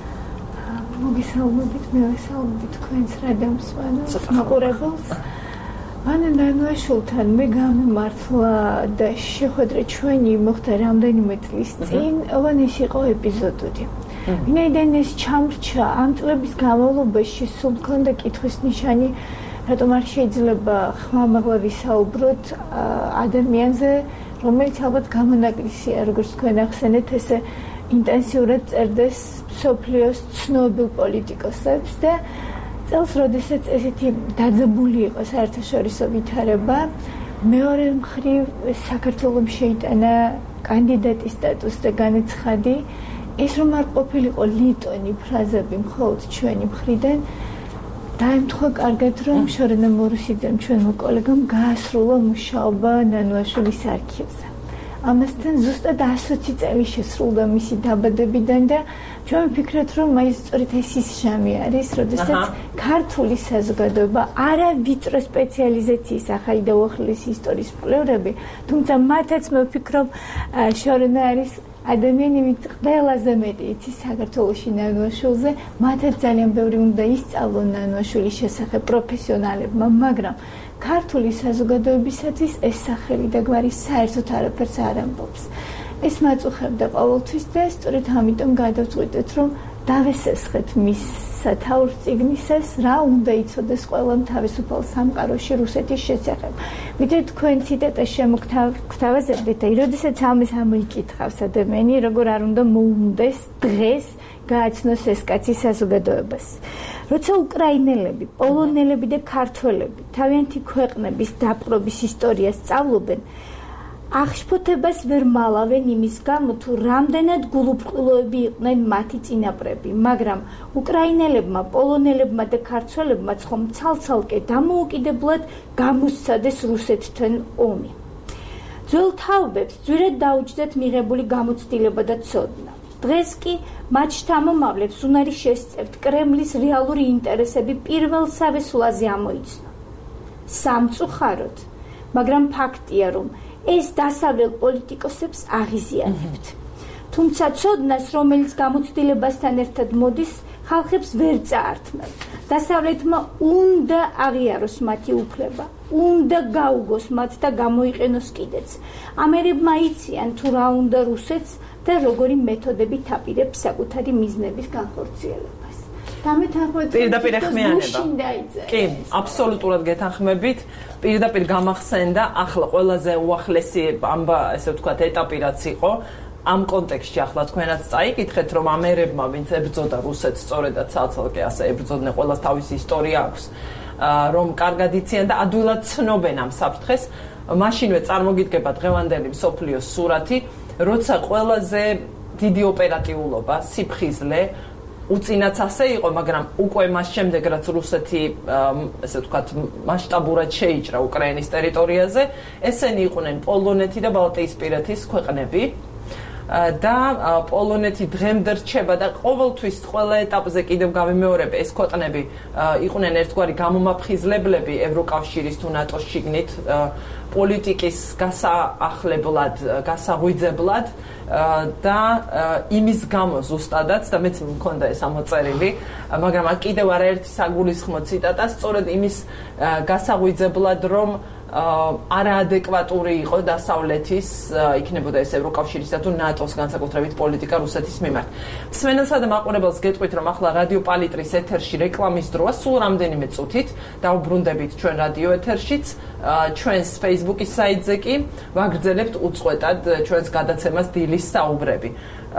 მოგესალმებით მე ვესალმები თქვენს რადიომსმენელს მაყურებელს ივანე ნანუაშვილთან მე გამიმართლა და შეხვედრა ჩვენი მოხდა რამდენიმე წლის წინ ოვანეს იყო ეპიზოდური ვინაიდან ეს ჩამრჩა ამ წლების განმავლობაში სულ მქონდა კითხვის ნიშანი რატომ არ შეიძლება ხმამაღლა ვისაუბროთ ადამიანზე რომელიც ალბათ გამონაკლისია როგორც თქვენ ახსენეთ ესე ინტენსიურად წერდეს სოფლიოს ცნობილ პოლიტიკოსებს და წელს როდესაც ესეთი დაძაბული იყო საერთაშორისო ვითარება მეორე მხრივ საქართველოს შეიტანა კანდიდატის სტატუსი და განაცხადი ეს რომ არ ყოფილიყო ლიტონი ფრაზები მხოლოდ ჩვენი მხრიდან დაემთხვა კარგად რომ შორენა მორუსიძემ ჩვენმა კოლეგამ გაასრულა მუშაობა ნანუაშვილის არქივზე ამასთან ზუსტად 120 წელი შესრულდა მისი დაბადებიდან და ჩვენ ვფიქრეთ რომ აი სწორედ ეს ჟამი არის როდესაც ქართული საზოგადოება არა ვიწრო სპეციალიზაციის ახალი და უახლესი ისტორიის მკვლევრები თუმცა მათაც მე ვფიქრობ შორენა არის ადამიანები ყველაზე მეტი იცის საქართველოში ნანუაშვილზე მათაც ძალიან ბევრი უნდა ისწავლონ ნანუაშვილის შესახებ პროფესიონალებმა მაგრამ ქართული საზოგადოებისათვის ეს სახელი და გვარი საერთოდ არაფერს არ ამბობს ეს მაწუხებდა ყოველთვის და სწორედ ამიტომ გადავწყვიტეთ რომ დავესესხეთ მის სათაურს წიგნისას რა უნდა იცოდეს ყველამ თავისუფალ სამყაროში რუსეთის შესახებ ვიდრე თქვენ ციტატა შემოგთავაზებდით და როდესაც ამის ამოიკითხავს ადამიანი როგორ არ უნდა მოუნდეს დღეს გააცნოს ეს კაცი საზოგადოებას როცა უკრაინელები პოლონელები და ქართველები თავიანთი ქვეყნების დაპყრობის ისტორიას სწავლობენ აღშფოთებას ვერ მალავენ იმის გამო თუ რამდენად გულუბრყვილოები იყვნენ მათი წინაპრები მაგრამ უკრაინელებმა პოლონელებმა და ქართველებმა ხომ ცალ-ცალკე დამოუკიდებლად გამოსცადეს რუსეთთან ომი ძველ თაობებს ძვირად დაუჯდათ მიღებული გამოცდილება და ცოდნა დღეს კი მათ შთამომავლებს უნარი შესწევთ კრემლის რეალური ინტერესები პირველ სავესულაზე ამოიცნო სამწუხაროდ მაგრამ ფაქტია რომ ეს დასავლელ პოლიტიკოსებს აღიზიანებთ. თუმცა ცოდნას, რომელიც გამოცდილებასთან ერთად მოდის, ხალხებს ვერ წაართმევთ. დასავლეთმა უნდა აღიაროს მათი უფლება, უნდა გაუგოს მათ და გამოიყენოს კიდეც. ამერებმა იციან თუ რა უნდა რუსეთს და როგორი მეთოდებით აპირებს საკუთარი მიზნების განხორციელებას.
პირდაპირ ეხმიანება. კი, აბსოლუტურად გეთანხმებით. პირდაპირ გამახსენდა ახლა ყველაზე უახლესი ამბა, ესე ვთქვათ, ეტაპი რაც იყო. ამ კონტექსტში ახლა თქვენაც წაიკითხეთ, რომ ამერებმა ვინც ებრძოდა რუსეთს, სწორედაც ცალ-ცალკე ასე ებრძოდნენ, ყველას თავისი ისტორია აქვს, რომ კარგად იციან და ადვილად ცნობენ ამ საფრთხეს. მაშინვე წარმოგიდგება დღევანდელი მსოფლიოს სურათი, როცა ყველაზე დიდი ოპერატიულობა, სიფხიზლე უწინაც ასე იყო, მაგრამ უკვე მას შემდეგ რაც რუსეთი, ესე ვთქვათ, მასშტაბურად შეიჭრა უკრაინის ტერიტორიაზე, ესენი იყვნენ პოლონეთი და ბალტიისპირეთის ქვეყნები. და პოლონეთი დღემდე რჩება და ყოველთვის ყველა ეტაპზე კიდევ გავიმეორებ, ეს ქვეყნები იყვნენ ერთგვარი გამომაფხიზლებლები ევროკავშირის თუ ნატოს შიგნით პოლიტიკის გასაახლებლად, გასაღვიძებლად და იმის გამო ზუსტადაც და მეც მქონდა ეს ამოწერილი, მაგრამ კიდევ არაერთი საგულისხმო ციტატა სწორედ იმის გასაღვიძებლად, რომ არაადეკვატური იყო დასავლეთის, იქნებოდა ეს ევროკავშირისა თუ ნატოს განსაკუთრებით პოლიტიკა რუსეთის მიმართ. მსმენელსა და მაყურებელს გეტყვით, რომ ახლა რადიო პალიტრის ეთერში რეკლამის დროა, სულ რამდენიმე წუთით დავბრუნდებით ჩვენ რადიო ეთერშიც, ჩვენს Facebook-ის საიტზე კი ვაგრძელებთ უწყვეტად ჩვენს გადაცემას დილის საუბრები.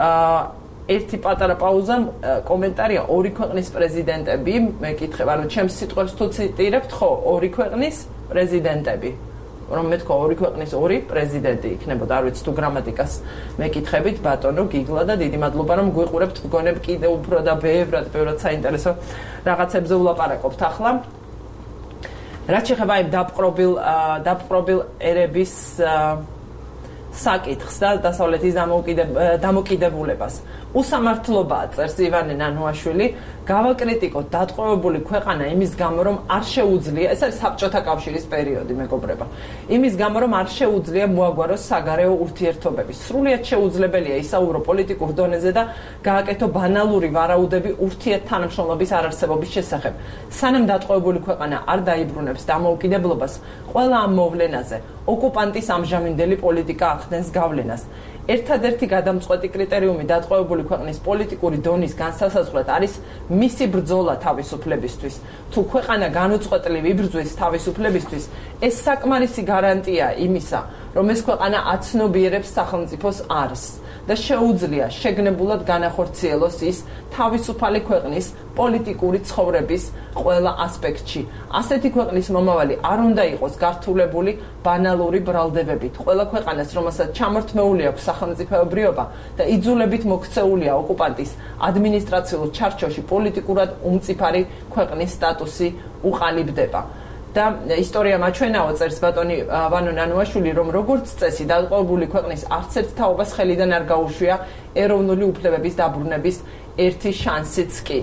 ერთი პატარა პაუზა, კომენტარია, ორი ქვეყნის პრეზიდენტები, მეკითხება, რომ ჩემს სიტყვებს თუ ციტირებთ, ხო, ორი ქვეყნის პრეზიდენტები. რომ მეთქვა ორი ქვეყნის ორი პრეზიდენტი იქნებოდა, არ ვიცი თუ გრამატიკას მეკითხებით, ბატონო გიგლა და დიდი მადლობა რომ გვიყურებთ, მგონებ კიდევ უფრო და ბევრად საინტერესო რაღაცებზე ვლაპარაკობთ ახლა. რაც შეეხება იმ დაპყრობილ ერების საკითხს და დასავლეთის დამოკიდებულებას. უსამართლობაა წერს ივანე ნანუაშვილი, გავაკრიტიკოთ დატყვევებული ქვეყანა იმის გამო, რომ არ შეუძლია, ეს არის საბჭოთა კავშირის პერიოდი, მეგობრებო. იმის გამო, რომ არ შეუძლია მოაგვაროს საგარეო ურთიერთობები. სრულიად შეუძლებელია ისაუბრო პოლიტიკურ დონეზე და გააკეთო ბანალური ვარაუდები ურთიერთთანამშრომლობის არარსებობის შესახებ. სანამ დატყვევებული ქვეყანა არ დაიბრუნებს დამოუკიდებლობას, ყველა ამ მოვლენაზე ოკუპანტის ამჟამინდელი პოლიტიკა ახდენს გავლენას. ერთადერთი გადამწყვეტი კრიტერიუმი დატყვევებული ქვეყნის პოლიტიკური დონის განსასაზღვრად არის მისი ბრძოლა თავისუფლებისთვის. თუ ქვეყანა განუწყვეტლივ იბრძვის თავისუფლებისთვის, ეს საკმარისი გარანტია იმისა, რომ ეს ქვეყანა აცნობიერებს სახელმწიფოს არსს და შეუძლია შეგნებულად განახორციელოს ის თავისუფალი ქვეყნის პოლიტიკური ცხოვრების ყველა ასპექტში. ასეთი ქვეყნის მომავალი არ უნდა იყოს გართულებული ბანალური ბრალდებებით. ყველა ქვეყანას, რომელსაც ჩამორთმეული აქვს სახელმწიფოებრიობა და იძულებით მოქცეულია ოკუპანტის ადმინისტრაციულ ჩარჩოში, პოლიტიკურად უმწიფარი ქვეყნის სტატუსი უყალიბდება. და ისტორია მაჩვენაო წერს ბატონი ვანო ნანუაშვილი, რომ როგორც წესი დატყვევებული ქვეყნის არც ერთ თაობას ხელიდან არ გაუშვია ეროვნული უფლებების დაბრუნების ერთი შანსიც კი.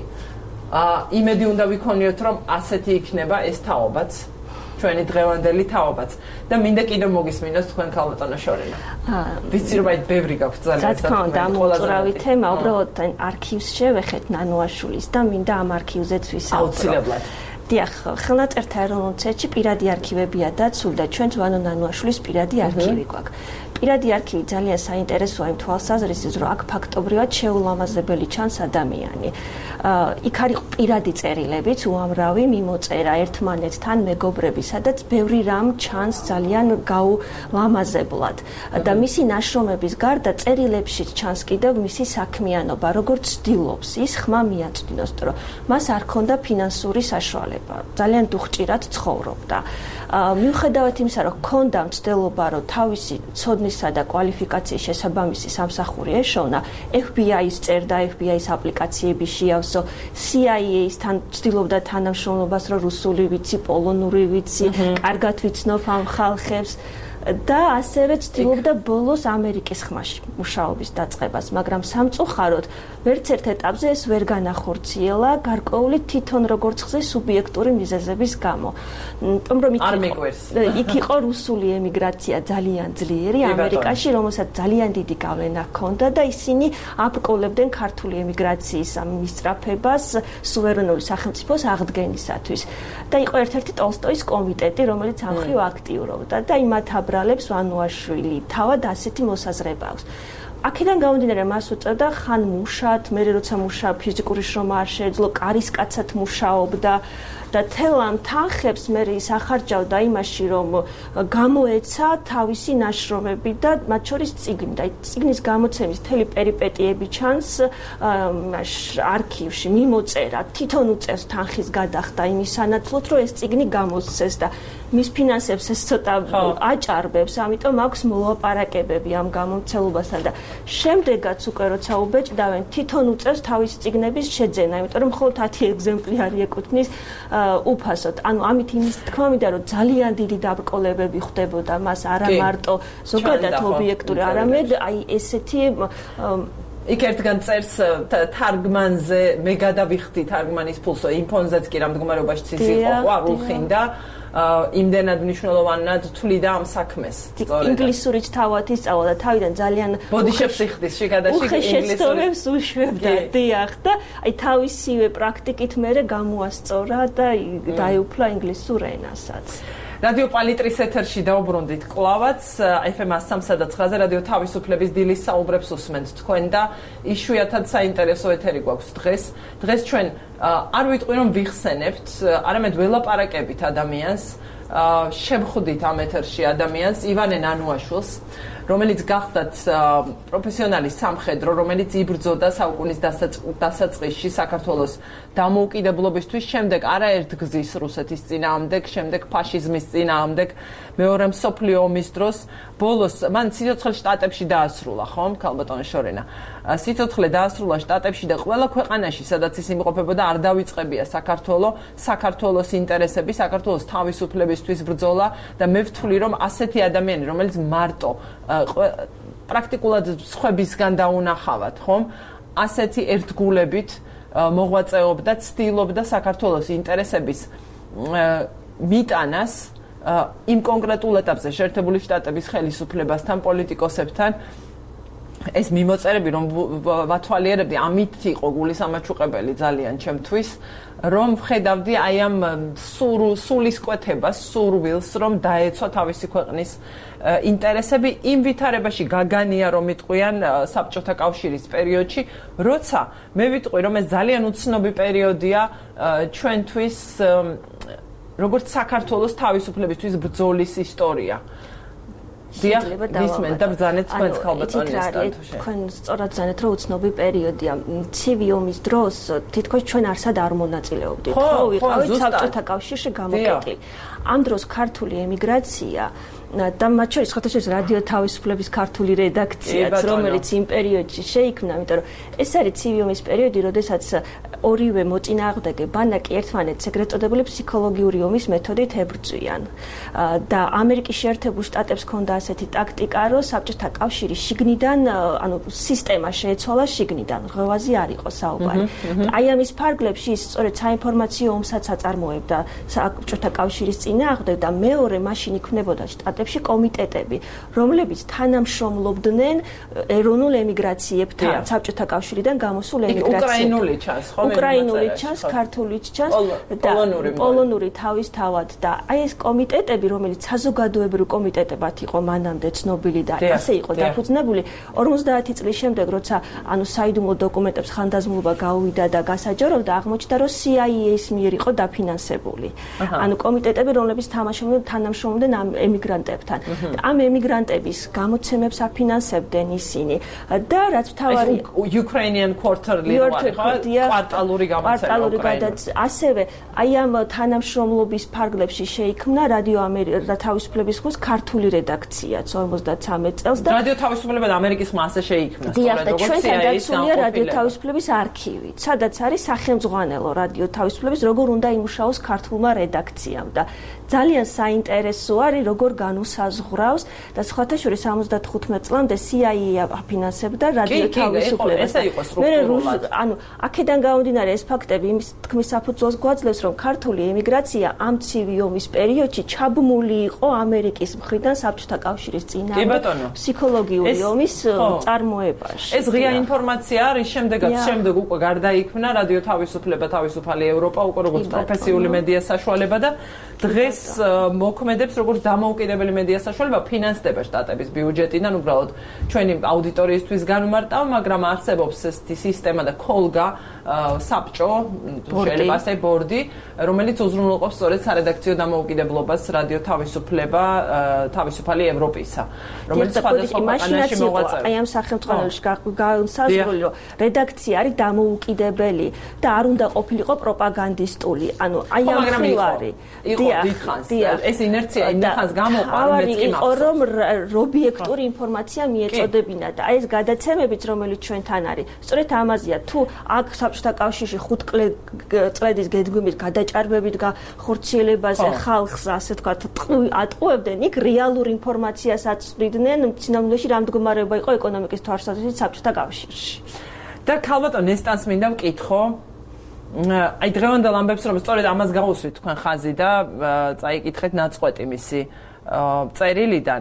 იმედი უნდა ვიქონიოთ, რომ ასეთი იქნება ეს თაობაც, ჩვენი დღევანდელი თაობაც. და მინდა კიდევ მოგისმინოს თქვენ ქალბატონო შორენა. ვიცი რომ აი ბევრი გაქვთ ძალიან
საქმე. დამოწურავი თემა, უბრალოდ არქივს შევეხეთ ნანუაშვილის და მინდა ამ არქივზეც ვისაუბრო.
აუცილებლად.
დიახ, ხელნაწერთა ეროვნულ ცენტრში პირადი არქივებია დაცული და ჩვენც ვანო ნანუაშვილის პირადი არქივი გვაქვს. პირადი არქივი ძალიან საინტერესოა იმ თვალსაზრისით, რომ აქ ფაქტობრივად შეულამაზებელი ჩანს ადამიანი. იქ არის პირადი წერილებიც, უამრავი მიმოწერა ერთმანეთთან, მეგობრები, სადაც ბევრი რამ ჩანს ძალიან გაულამაზებლად. და მისი ნაშრომების გარდა წერილებში ჩანს კიდევ მისი საქმიანობა, როგორც ცდილობს ის ხმა მიაწვდინოს, რომ მას არ ჰქონდა ფინანსური საშუალება. ძალიან დუხჭირად ცხოვრობდა. მიუხედავად იმისა, რომ ჰქონდა მცდელობა, რომ თავისი ცოდნისა და კვალიფიკაციის შესაბამისი სამსახური ეშოვნა, FBI-ს წერდა, FBI-ს აპლიკაციები შეავსო, CIA-სთან ცდილობდა თანამშრომლობას, რომ რუსული ვიცი, პოლონური ვიცი, კარგად ვიცნობ ამ ხალხებს. და ასევე ცდილობდა ბოლოს ამერიკის ხმაში მუშაობის დაწყებას, მაგრამ სამწუხაროდ ვერც ერთ ეტაპზე ეს ვერ განახორციელა, გარკვეული თვითონ როგორც ხზე სუბიექტური მიზეზების გამო. რომ იქ იყო რუსული ემიგრაცია ძალიან ძლიერი ამერიკაში, რომელსაც ძალიან დიდი გავლენა ჰქონდა და ისინი აბრკოლებდნენ ქართული ემიგრაციის მისწრაფებას სუვერენული სახელმწიფოს აღდგენისათვის. და იყო ერთ-ერთი ტოლსტოის კომიტეტი, რომელიც ამ მხრივ აქტიურობდა და იმათ ბრალებს ვანუაშვილი თავად ასეთი მოსაზრება აქვს. აქედან გამომდინარე მას უწევდა ხან მუშად, მე როცა მუშაობ ფიზიკური შრომა არ შეეძლო, კარისკაცად მუშაობდა და თელ ამ თანხებს მე ის ახარჯავდა იმაში, რომ გამოეცა თავისი ნაშრომები და მათ შორის წიგნი და წიგნის გამოცემის მთელი პერიპეტიები ჩანს არქივში, მიმოწერა, თვითონ უწევს თანხის გადახდა იმის სანაცვლოდ, რომ ეს წიგნი გამოსცეს და მის ფინანსებს ეს ცოტა აჭარბებს, ამიტომ აქვს მოლაპარაკებები ამ გამომცემლობასთან და შემდეგაც უკვე როცა უბეჭდავენ, თვითონ უწევს თავისი წიგნების შეძენა, იმიტომ რომ მხოლოდ 10 ეგზემპლიარი ეკუთვნის უფასოდ. ანუ ამით იმის თქმა მინდა, რომ ძალიან დიდი დაბრკოლებები ხდებოდა მას არა მარტო ზოგადად ობიექტური, არამედ აი ესეთი
იქ ერთგან წერს თარგმანზე მე გადავიხდი თარგმანის ფულსო იმ ფონზეც კი რა მდგომარეობაში ცის იყო არ ულხინდა იმდენად მნიშვნელოვანად თვლიდა ამ საქმეს.
ინგლისურით თავად ისწავლა და თავიდან ძალიან
ბოდიშებს იხდის შეგადაში
ინგლისურებს უშვებდა. დიახ და აი თავისივე პრაქტიკით მერე გამოასწორა და დაეუფლა ინგლისურ ენასაც.
რადიო პალიტრის ეთერში დაუბრუნდით კლავაც FM 103-ზე რადიო თავისუფლების დილის საუბრებს უსმენთ თქვენ და იშვიათად საინტერესო ეთერი გვაქვს დღეს. დღეს ჩვენ არ ვიტყვი რომ ვიხსენებთ, არამედ ველაპარაკებით ადამიანს, შევხვდით ამ ეთერში ადამიანს ივანე ნანუაშვილს, რომელიც გახდათ პროფესიონალი სამხედრო, რომელიც იბრძოდა საუკუნის დასაწყისში საქართველოს დამოუკიდებლობისთვის, შემდეგ არაერთ გზის რუსეთის წინააღმდეგ, შემდეგ ფაშიზმის წინააღმდეგ, მეორე მსოფლიო ომის დროს, ბოლოს მან სიცოცხლე შტატებში დაასრულა, ხომ, ქალბატონო შორენა. სიცოცხლე დაასრულა შტატებში და ყველა ქვეყანაში, სადაც ის იმყოფებოდა, და არ დავიწყებია საქართველოს ინტერესები, საქართველოს თავისუფლებისთვის ბრძოლა და მე ვთვლი რომ ასეთი ადამიანი, რომელიც მარტო პრაქტიკულად სხვებისგან დაუნახავად, ხომ? ასეთი ერთგულებით მოღვაწეობდა, ცდილობდა საქართველოს ინტერესების მიტანას იმ კონკრეტულ ეტაპზე შეერთებული შტატების ხელისუფლებასთან, პოლიტიკოსებთან ეს მიმოწერები რომ ვათვალიერებდი ამით იყო გულისამაჩუყებელი ძალიან ჩემთვის რომ ვხედავდი აი ამ სულისკვეთებას სურვილს რომ დაეცვა თავისი ქვეყნის ინტერესები იმ ვითარებაში გაგანია რომ იტყვიან საბჭოთა კავშირის პერიოდში როცა მე ვიტყვი რომ ეს ძალიან უცნობი პერიოდია ჩვენთვის როგორც საქართველოს თავისუფლებისთვის ბრძოლის ისტორია შეიძლება დავამატოთ და ბრძანეთ თქვენს ხალბატონისთან
თქვენ სწორად ბრძანეთ რომ უცნობი პერიოდია ცივი ომის დროს თითქოს ჩვენ არსად არ მონაწილეობდით ხო ვიყავით საბჭოთა კავშირში გამოკეტილი ამ დროს ქართული ემიგრაცია და მათ შორის ხოთაშორის რადიო თავისუფლების ქართული რედაქციაც რომელიც იმ პერიოდში შეიქმნა იმიტომ რომ ეს არის ცივი ომის პერიოდი როდესაც ორივე მოწინააღმდეგე ბანაკი ერთმანეთს ეგრეთ წოდებული ფსიქოლოგიური ომის მეთოდით ებრძვიან და ამერიკის შეერთებულ შტატებს ჰქონდა ასეთი ტაქტიკა რომ საბჭოთა კავშირის შიგნიდან ანუ სისტემა შეეცვალა შიგნიდან რღვევაზე არ იყო საუბარი აი ამის ფარგლებში ის სწორედ საინფორმაციო ომსაც აწარმოებდა საბჭოთა კავშირის წინააღმდეგ და მეორე მაშინ იქმნებოდა შტატებში კომიტეტები რომლებიც თანამშრომლობდნენ ეროვნულ ემიგრაციებთან საბჭოთა კავშირიდან გამოსულ ემიგრაციებთან
უკრაინული ჩანს ხო
უკრაინული ჩანს, ქართულიც ჩანს და პოლონური თავისთავად და აი ეს კომიტეტები, რომელიც საზოგადოებრივ კომიტეტებად იყო მანამდე ცნობილი და ასე იყო დაფუძნებული 50 წლის შემდეგ, როცა ანუ საიდუმლო დოკუმენტებს ხანდაზმულობა გაუვიდა და გასაჯაროვდა, აღმოჩნდა, რომ CIA-ის მიერ იყო დაფინანსებული. ანუ კომიტეტები, რომლებიც თანამშრომლობდნენ ამ ემიგრანტებთან. ამ ემიგრანტების გამოცემებს აფინანსებდნენ ისინი და რაც თავარი
Ukrainian Quarterly კვარტალური გამოცემა
ასევე აი ამ თანამშრომლობის ფარგლებში შეიქმნა რადიო თავისუფლების ხმის ქართული რედაქციაც 53 წელს და
რადიო თავისუფლება და ამერიკის ხმა ასე შეიქმნა
სწორედ როგორც ჩვენთან დაცულია რადიო თავისუფლების არქივი სადაც არის სახელმძღვანელო რადიო თავისუფლების როგორ უნდა იმუშაოს ქართულმა რედაქციამ და ძალიან საინტერესო არის როგორ განუსაზღვრავს და სხვათა შორის 75 წლამდე CIA აფინანსებდა რადიო თავისუფლებას ანუ აქედან გამომდინარე ეს ფაქტები იმის თქმის საფუძველს გვაძლევს რომ ქართული ემიგრაცია ამ ცივი ომის პერიოდში ჩაბმული იყო ამერიკის მხრიდან საბჭოთა კავშირის წინააღმდეგ ფსიქოლოგიური ომის წარმოებაში
ეს ღია ინფორმაცია არის შემდეგ უკვე გარდაიქმნა რადიო თავისუფლება თავისუფალი ევროპა უკვე როგორც პროფესიული მედია საშუალება და დღეს მოქმედებს როგორც დამოუკიდებელი მედია საშუალება ფინანსდება შტატების ბიუჯეტიდან უბრალოდ ჩვენი აუდიტორიისთვის განმარტავ მაგრამ არსებობს ეს სისტემა და კოლგა საბჭო შეიძლება ასე ბორდი რომელიც უზრუნველყოფს სწორედ სარედაქციო დამოუკიდებლობას რადიო თავისუფლება თავისუფალი ევროპისა რომელიც სხვადასხვა ქვეყანაში მოღვაწეობს
აი ამ სახელმწიფოში განსაზღვრული რომ რედაქცია არის დამოუკიდებელი და არ უნდა ყოფილიყო პროპაგანდისტული ანუ აი ამ ხრივარი
ეს ინერცია იმხანს გამოყვა მეც კი
მახსოვს რომ ობიექტური ინფორმაცია მიეწოდებინა და აი ეს გადაცემებიც რომელიც ჩვენთან არის სწორედ ამაზეა თუ აქ საბჭოთა კავშირში 5 წლების გედგმით გადაჭარბებით ხორციელებაზე ხალხს ასე ვთქვათ ატყუებდნენ იქ რეალურ ინფორმაციას აწვდიდნენ ცინამულეში რა მდგომარეობა იყო ეკონომიკის თვალსაზრისით საბჭოთა კავშირში
და ქალბატონ ნესტანს მინდა ვკითხო აი დღევანდელ ამბებს რომ სწორედ ამას გაუსვით თქვენ ხაზი და წაიკითხეთ ნაწყვეტი მისი წერილიდან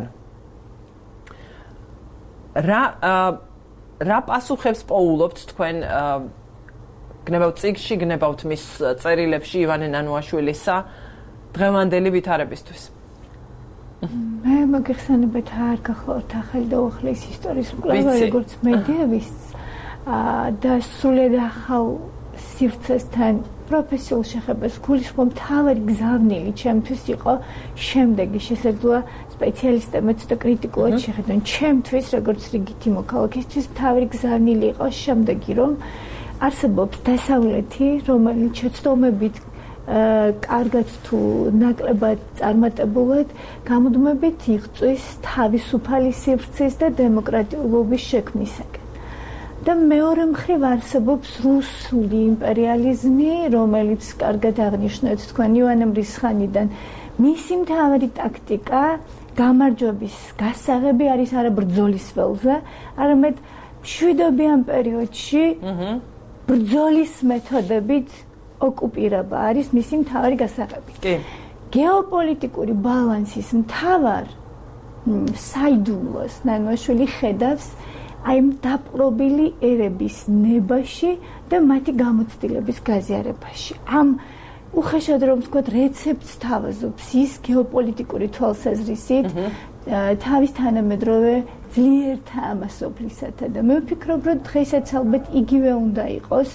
რა პასუხებს პოულობთ თქვენ გნებავთ წიგნში გნებავთ მის წერილებში ივანე ნანუაშვილისა დღევანდელი ვითარებისთვის
მე მოგეხსენებათ არ გახლავთ ახალი და უახლეს ისტორიის მკვლევარი როგორც მედიავის და სრულად ახალ სივრცესთან პროფესიულ შეხებას გულისხმობ მთავარი გზავნილი ჩემთვის იყო შემდეგი შესაძლოა სპეციალისტებიც და კრიტიკულად შეხედონ ჩემთვის როგორც რიგითი მოქალაქისთვის მთავარი გზავნილი იყო შემდეგი რომ არსებობს დასავლეთი რომელიც შეცდომებით კარგად თუ ნაკლებად წარმატებულად გამუდმებით იღწვის თავისუფალი სივრცის და დემოკრატიულობის შექმნისაკენ და მეორე მხრივ არსებობს რუსული იმპერიალიზმი, რომელიც კარგად აღნიშნეთ თქვენ ივანე მრისხანიდან. მისი მთავარი ტაქტიკა გამარჯვების გასაღები არის არა ბრძოლის ველზე, არამედ მშვიდობიან პერიოდში ბრძოლის მეთოდებით ოკუპირება არის მისი მთავარი გასაღები. კი. გეოპოლიტიკური ბალანსის მთავარ საიდუმლოს ნანუაშვილი ხედავს აი დაპყრობილი ერების ნებაში და მათი გამოცდილების გაზიარებაში. ამ უხეშად რომ ვთქვათ რეცეპტს თავაზობს ის გეოპოლიტიკური თვალსაზრისით თავის თანამედროვე ძლიერ თამასოფლისათა და მე ვფიქრობ რომ დღესაც ალბათ იგივე უნდა იყოს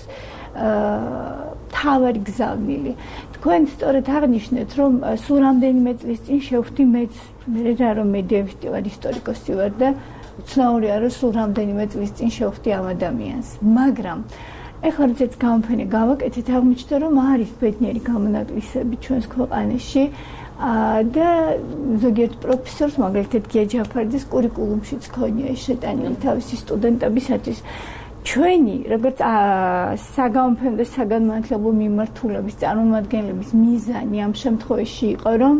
თავარი გზავნილი. თქვენ სწორედ აღნიშნეთ რომ სულ რამდენიმე წლის წინ შევხვდი მეც მე რა რომ მედიევისტი ვარ ისტორიკოსი ვარ და უცნაურია რომ სულ რამდენიმე წლის წინ შევხვდი ამ ადამიანს მაგრამ ეხლა როდესაც გამოფენა გავაკეთეთ აღმოჩნდა რომ არის ბედნიერი გამონაკლისები ჩვენს ქვეყანაში და ზოგიერთ პროფესორს მაგალითად გია ჯაფარიძის კურიკულუმშიც ქონია შეტანილი თავისი სტუდენტებისათვის ჩვენი როგორც საგამოფენო და საგანმანათლებლო მიმართულების წარმომადგენლების მიზანი ამ შემთხვევაში იყო რომ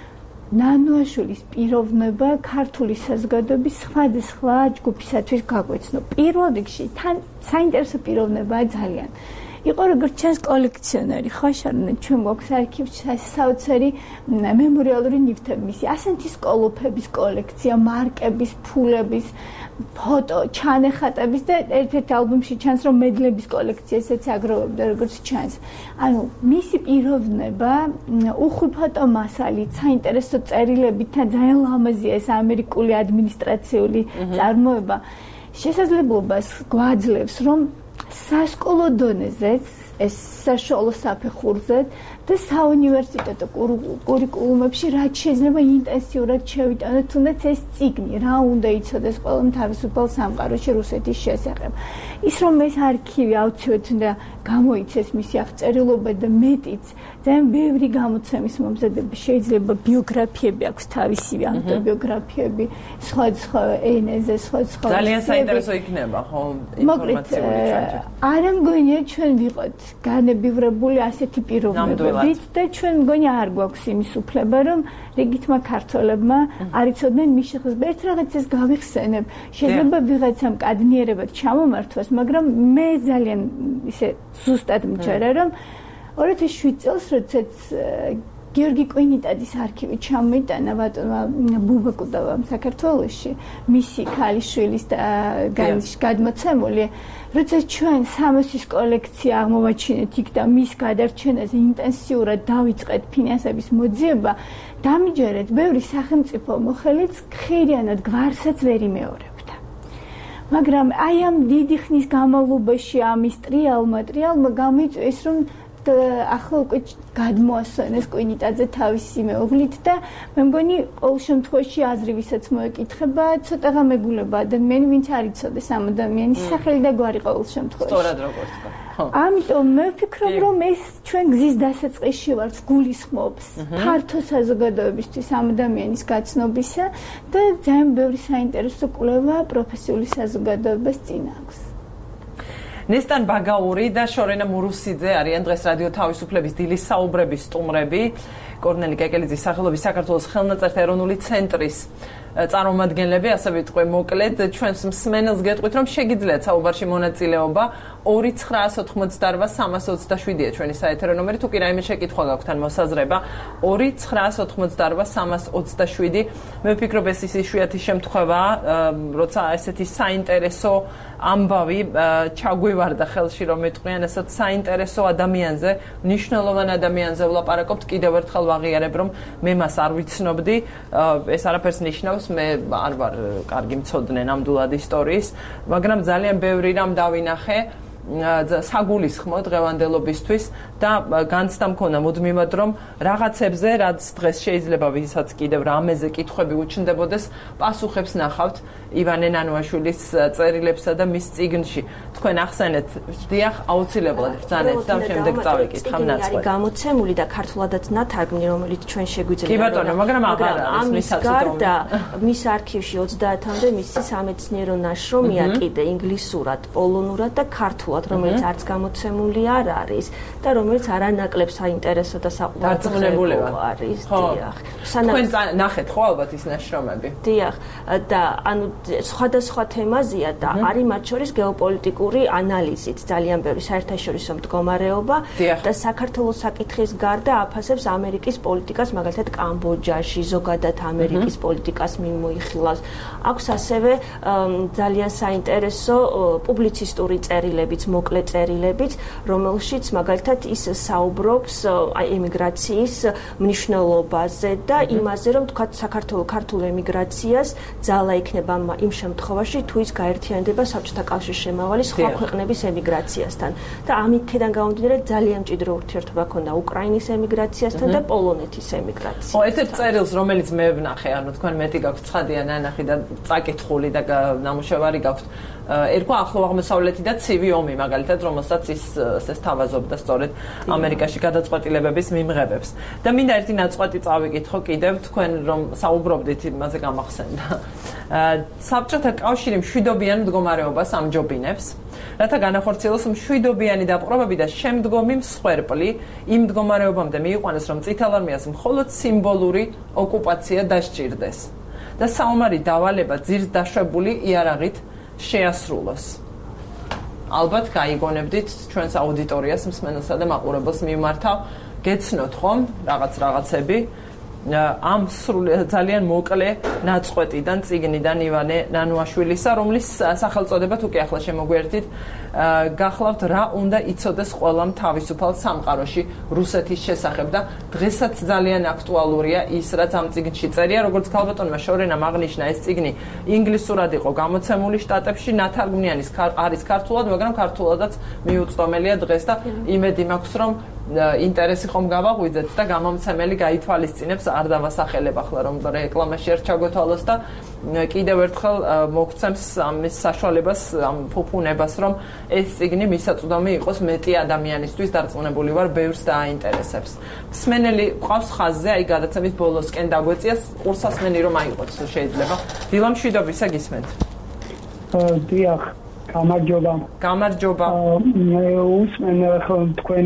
ნანუაშვილის პიროვნება ქართული საზოგადოების სხვადასხვა ჯგუფისათვის გაგვეცნო. პირველ რიგში თან საინტერესო პიროვნებაა ძალიან. იყო როგორც ჩანს კოლექციონერი, ხო შარნე, ჩვენ გვაქვს არქივში საოცარი მემორიალური ნივთები მისი, ასეთი სკოლოფების კოლექცია, მარკების, ფულების, ფოტო, ჩანეხატების და ერთ-ერთ ალბომში ჩანს რომ მედლების კოლექცია ესეც აგროვებდა როგორც ჩანს. ანუ მისი პიროვნება უხვი ფოტომასალით, საინტერესო წერილებით და ძალიან ლამაზია ეს ამერიკული ადმინისტრაციული წარმოება. შესაძლებლობას გვაძლევს რომ სასკოლო დონეზეც ეს საშუალო საფეხურზე და საუნივერსიტეტო კურიკულუმებში რაც შეიძლება ინტენსიურად შევიტანოთ თუნდაც ეს წიგნი რა უნდა იცოდეს ყველა თავისუფალ სამყაროში რუსეთის შესახებ. ის რომ ეს არქივი აუცილებლად უნდა გამოიცეს მისი აღწერილობა და მეტიც ძალიან ბევრი გამოცემის მომზადების შეიძლება ბიოგრაფიები აქვს თავისივე ავტობიოგრაფიები სხვადასხვა ენაზე სხვადასხვა
ძალიან საინტერესო იქნება ხო ინფორმაციული ჩვენთვის.
არა მგონია ჩვენ ვიყოთ განებივრებული ასეთი პიროვნებებით და ჩვენ მგონია არ გვაქვს იმის უფლება რომ რიგითმა ქართველებმა არ იცოდნენ მის შესახებ ერთ რაღაცას გავიხსენებ შეიძლება ვიღაცამ კადნიერებად ჩამომართვას მაგრამ მე ძალიან ისე ზუსტად მჯერა რომ 2007 წელს როდესაც გიორგი კვინიტაძის არქივი ჩამოიტანა ბატონმა ბუბა კუდავამ საქართველოში მისი ქალიშვილის გადმოცემული როდესაც ჩვენ სამოსის კოლექცია აღმოვაჩინეთ იქ და მის გადარჩენაზე ინტენსიურად დავიწყეთ ფინანსების მოძიება დამიჯერეთ ბევრი სახელმწიფო მოხელეც ხეირიანად გვარსაც ვერ იმეორებდა მაგრამ აი ამ დიდი ხნის განმავლობაში ამის ტრიალმა გამოიწვია ის რომ ახლა უკვე გადმოასვენეს კვინიტაძე თავისი მეუღლით და მე მგონი ყოველ შემთხვევაში აზრი ვისაც მოეკითხება ცოტა გამეგულება ადამიანი ვინც არ იცოდეს ამ ადამიანის სახელი და გვარი ყოველ შემთხვევაში
სწორად როგორც თქვა
ამიტომ მე ვფიქრობ რომ ეს ჩვენ გზის დასაწყისში ვართ გულისხმობს ფართო საზოგადოებისთვის ამ ადამიანის გაცნობისა და ძალიან ბევრი საინტერესო კვლევა პროფესიული საზოგადოებას წინ აქვს
ნესტან ბაგაური და შორენა მურუსიძე არიან დღეს რადიო თავისუფლების დილის საუბრების სტუმრები. კორნელი კეკელიძის სახელობის საქართველოს ხელნაწერთა ეროვნული ცენტრის წარმომადგენლები, ასე ვიტყვი, მოკლედ ჩვენს მსმენელს გეტყვით, რომ შეგიძლიათ საუბარში მონაწილეობა 2988327-ია ჩვენი საეთერო ნომერი, თუ კი რაიმე შეკითხვა გაქვთ ან მოსაზრება 2988327. მე ვფიქრობ ეს ის იშვიათი შემთხვევაა, როცა ესეთი საინტერესო ამბავი ჩაგვივარდა ხელში, რომ მეტყვიან ესეთ საინტერესო ადამიანზე, მნიშვნელოვან ადამიანზე ვლაპარაკობთ. კიდევ ერთხელ ვაღიარებ, რომ მე მას არ ვიცნობდი, ეს არაფერს ნიშნავს, მე არ ვარ კარგი მცოდნე ნამდვილად ისტორიის, მაგრამ ძალიან ბევრი რამ დავინახე. საგულისხმო დღევანდელობისთვის და განცდა მქონა მუდმივად რომ რაღაცებზე რაც დღეს შეიძლება ვისაც კიდევ რამეზე კითხვები უჩნდებოდეს პასუხებს ნახავთ ივანე ნანუაშვილის წერილებსა და მის წიგნში თქვენ ახსენეთ დიახ აუცილებლად ბრძანეთ და შემდეგ წავიკითხავ ნაწყვეტს
გამოცემული და ქართულადაც ნათარგმნი რომელიც ჩვენ შეგვიძლია
კი ბატონო მაგრამ აღარ არის
მის გარდა მის არქივში 30-მდე მისი სამეცნიერო ნაშრომია კიდე ინგლისურად პოლონურად და ქართულად რომელიც არც გამოცემული არ არის და რომელიც არანაკლებ საინტერესო და საყურადღებო არის დიახ
თქვენ ნახეთ ხო ალბათ ის ნაშრომები
დიახ და ანუ სხვადასხვა თემაზეა და არის მათ შორის გეოპოლიტიკური ანალიზით ძალიან ბევრი საერთაშორისო მდგომარეობა და საქართველოს საკითხის გარდა აფასებს ამერიკის პოლიტიკას მაგალითად კამბოჯაში ზოგადად ამერიკის პოლიტიკას მიმოიხილავს აქვს ასევე ძალიან საინტერესო პუბლიცისტური წერილებიც მოკლე წერილებიც რომელშიც მაგალითად ის საუბრობს ემიგრაციის მნიშვნელობაზე და იმაზე რომ თქვა საქართველოს ქართულ ემიგრაციას ძალა იქნება იმ შემთხვევაში თუ ის გაერთიანდება საბჭოთა კავშირის შემავალი სხვა ქვეყნების ემიგრაციასთან და ამითიდან გამომდინარე ძალიან მჭიდრო ურთიერთობა ჰქონდა უკრაინის ემიგრაციასთან და პოლონეთის ემიგრაციასთან.
ხო, ერთ წერილს რომელიც მე ვნახე, ანუ თქვენ მეტი გაქვთ ცხადია ნანახი და წაკითხული და ნამუშევარი გაქვთ. ერქვა ახლო აღმოსავლეთი და ცივი ომი მაგალითად რომელსაც ის თავაზობდა სწორედ ამერიკაში გადაწყვეტილებების მიმღებებს. და მინდა ერთი ნაწყვეტი წავიკითხო კიდევ თქვენ რომ საუბრობდით იმაზე გამახსენდა. საბჭოთა კავშირი მშვიდობიან მდგომარეობას ამჯობინებს, რათა განახორციელოს მშვიდობიანი დაპყრობები და შემდგომი მსხვერპლი იმ მდგომარეობამდე მიიყვანოს, რომ წითელ არმიას მხოლოდ სიმბოლური ოკუპაცია დასჭირდეს და საომარი დავალება ძირს დაშვებული იარაღით შეასრულოს. ალბათ გაიგონებდით ჩვენს აუდიტორიას მსმენელსა და მაყურებელს მიმართავ გეცნოთ ხომ რაღაცები ამ ძალიან მოკლე ნაწყვეტიდან წიგნიდან ივანე ნანუაშვილისა რომლის სახელწოდება თუ კი ახლა შემოგვიერთით გახლავთ რა უნდა იცოდეს ყველამ თავისუფალ სამყაროში რუსეთის შესახებ და დღესაც ძალიან აქტუალურია ის რაც ამ წიგნში წერია როგორც ქალბატონმა შორენამ აღნიშნა ეს წიგნი ინგლისურად იყო გამოცემული შტატებში ნათარგმნიანი არის ქართულად მაგრამ ქართულადაც მიუწვდომელია დღეს და იმედი მაქვს რომ ინტერესი ხომ გავაღვიძეთ და გამომცემელი გაითვალისწინებს არ დავასახელებ ახლა რომ რეკლამაში არ ჩაგოთვალოს და კიდევ ერთხელ მოგცემს ამის საშუალებას ამ ფუფუნებას რომ ეს წიგნი მისაწვდომი იყოს მეტი ადამიანისთვის დარწმუნებული ვარ ბევრს დააინტერესებს. მსმენელი ყავს ხაზზე აი გადაცემის ბოლოსკენ დაგვეწია ყურსასმენი რომ აიღოთ შეიძლება. დილა მშვიდობისა გისმენთ.
დიახ გამარჯობა.
გამარჯობა.
უსმენ თქვენ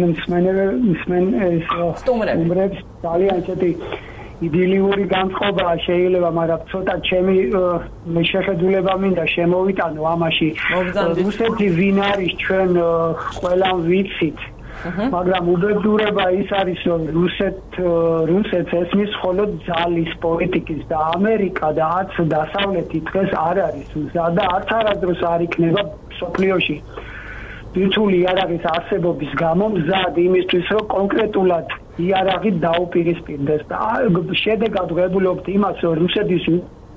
სტუმრებს ძალიან ცოტი იდილიური განწყობა შეიძლება, მაგრამ ცოტა ჩემი შეხედულება მინდა შემოვიტანო ამაში. რუსეთი ვინ არის ჩვენ ყველამ ვიცით. მაგრამ უბედურება ის არის რომ რუსეთს ესმის მხოლოდ ძალის პოლიტიკის და ამერიკა და არც დასავლეთი დღეს არ არის და არც არადროს არ იქნება სოფლიოში ბირთვული იარაღის არსებობის გამო მზად იმისთვის რომ კონკრეტულად იარაღი დაუპირისპირდეს და შედეგად ვღებულობთ იმას რომ რუსეთის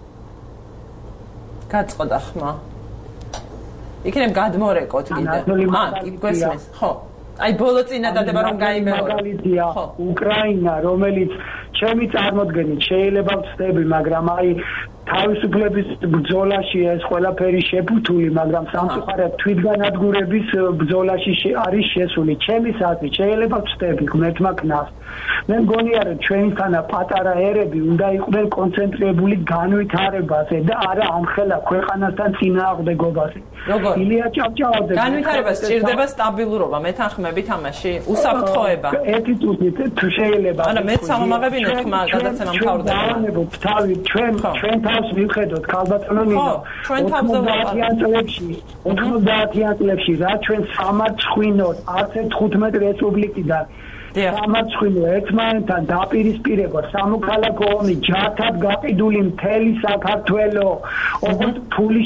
გაწყდა ხმა იქნებ გადმორეკოთ კიდე გესმის ხო აი ბოლო წინადადება რომ გაიმეორე
მაგალითია უკრაინა რომელიც ჩემი წარმოდგენით შეიძლება ვწდები მაგრამ აი თავისუფლების ბრძოლაში ეს ყველაფერი შეფუთული მაგრამ სამწუხაროდ თვითგანადგურების ბრძოლაში არის შესული ჩემი აზრით შეიძლება ვწდები ღმერთმა კნას მე მგონია რომ ჩვენთანა პატარა ერები უნდა იყვნენ კონცენტრირებული განვითარებაზე და არა ამხელა ქვეყანასთან წინააღმდეგობაზე ილია ჭავჭავაძე
განვითარება სჭირდება სტაბილურობა მეთანხმები თამაში უსაფრთხოება
ეტიტუდით თუ შეიძლება
არა მეც სამომაღებინოთ ხმა გადაცემა მთავრდება
თავი ჩვენ თავს მივხედოთ ქალბატონო ნინო 90-იან წლებში რა ჩვენ სამარცხვინოთ 15 რესპუბლიკიდან სამარცხვინო ერთმანეთთან დაპირისპირება, სამოქალაქო ომი, ჯათად გაყიდული მთელი საქართველო, ოღონდ ფული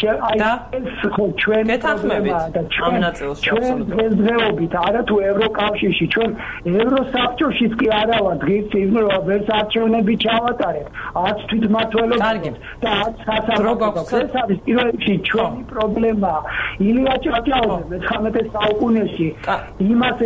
ჩვენ
გეთანხმებით ამ ნაწილს
დღესდღეობით არა თუ ევროკავშირში ჩვენ ევროსაბჭოშიც კი არა ვართ ღირსი ვერც არჩევნები ჩავატარებთ არც თვითმმართველობით და არც სასამართლო ეს არის პირველ რიგში ჩვენი პრობლემა ილია ჭავჭავაძე მე-19 საუკუნეში იმას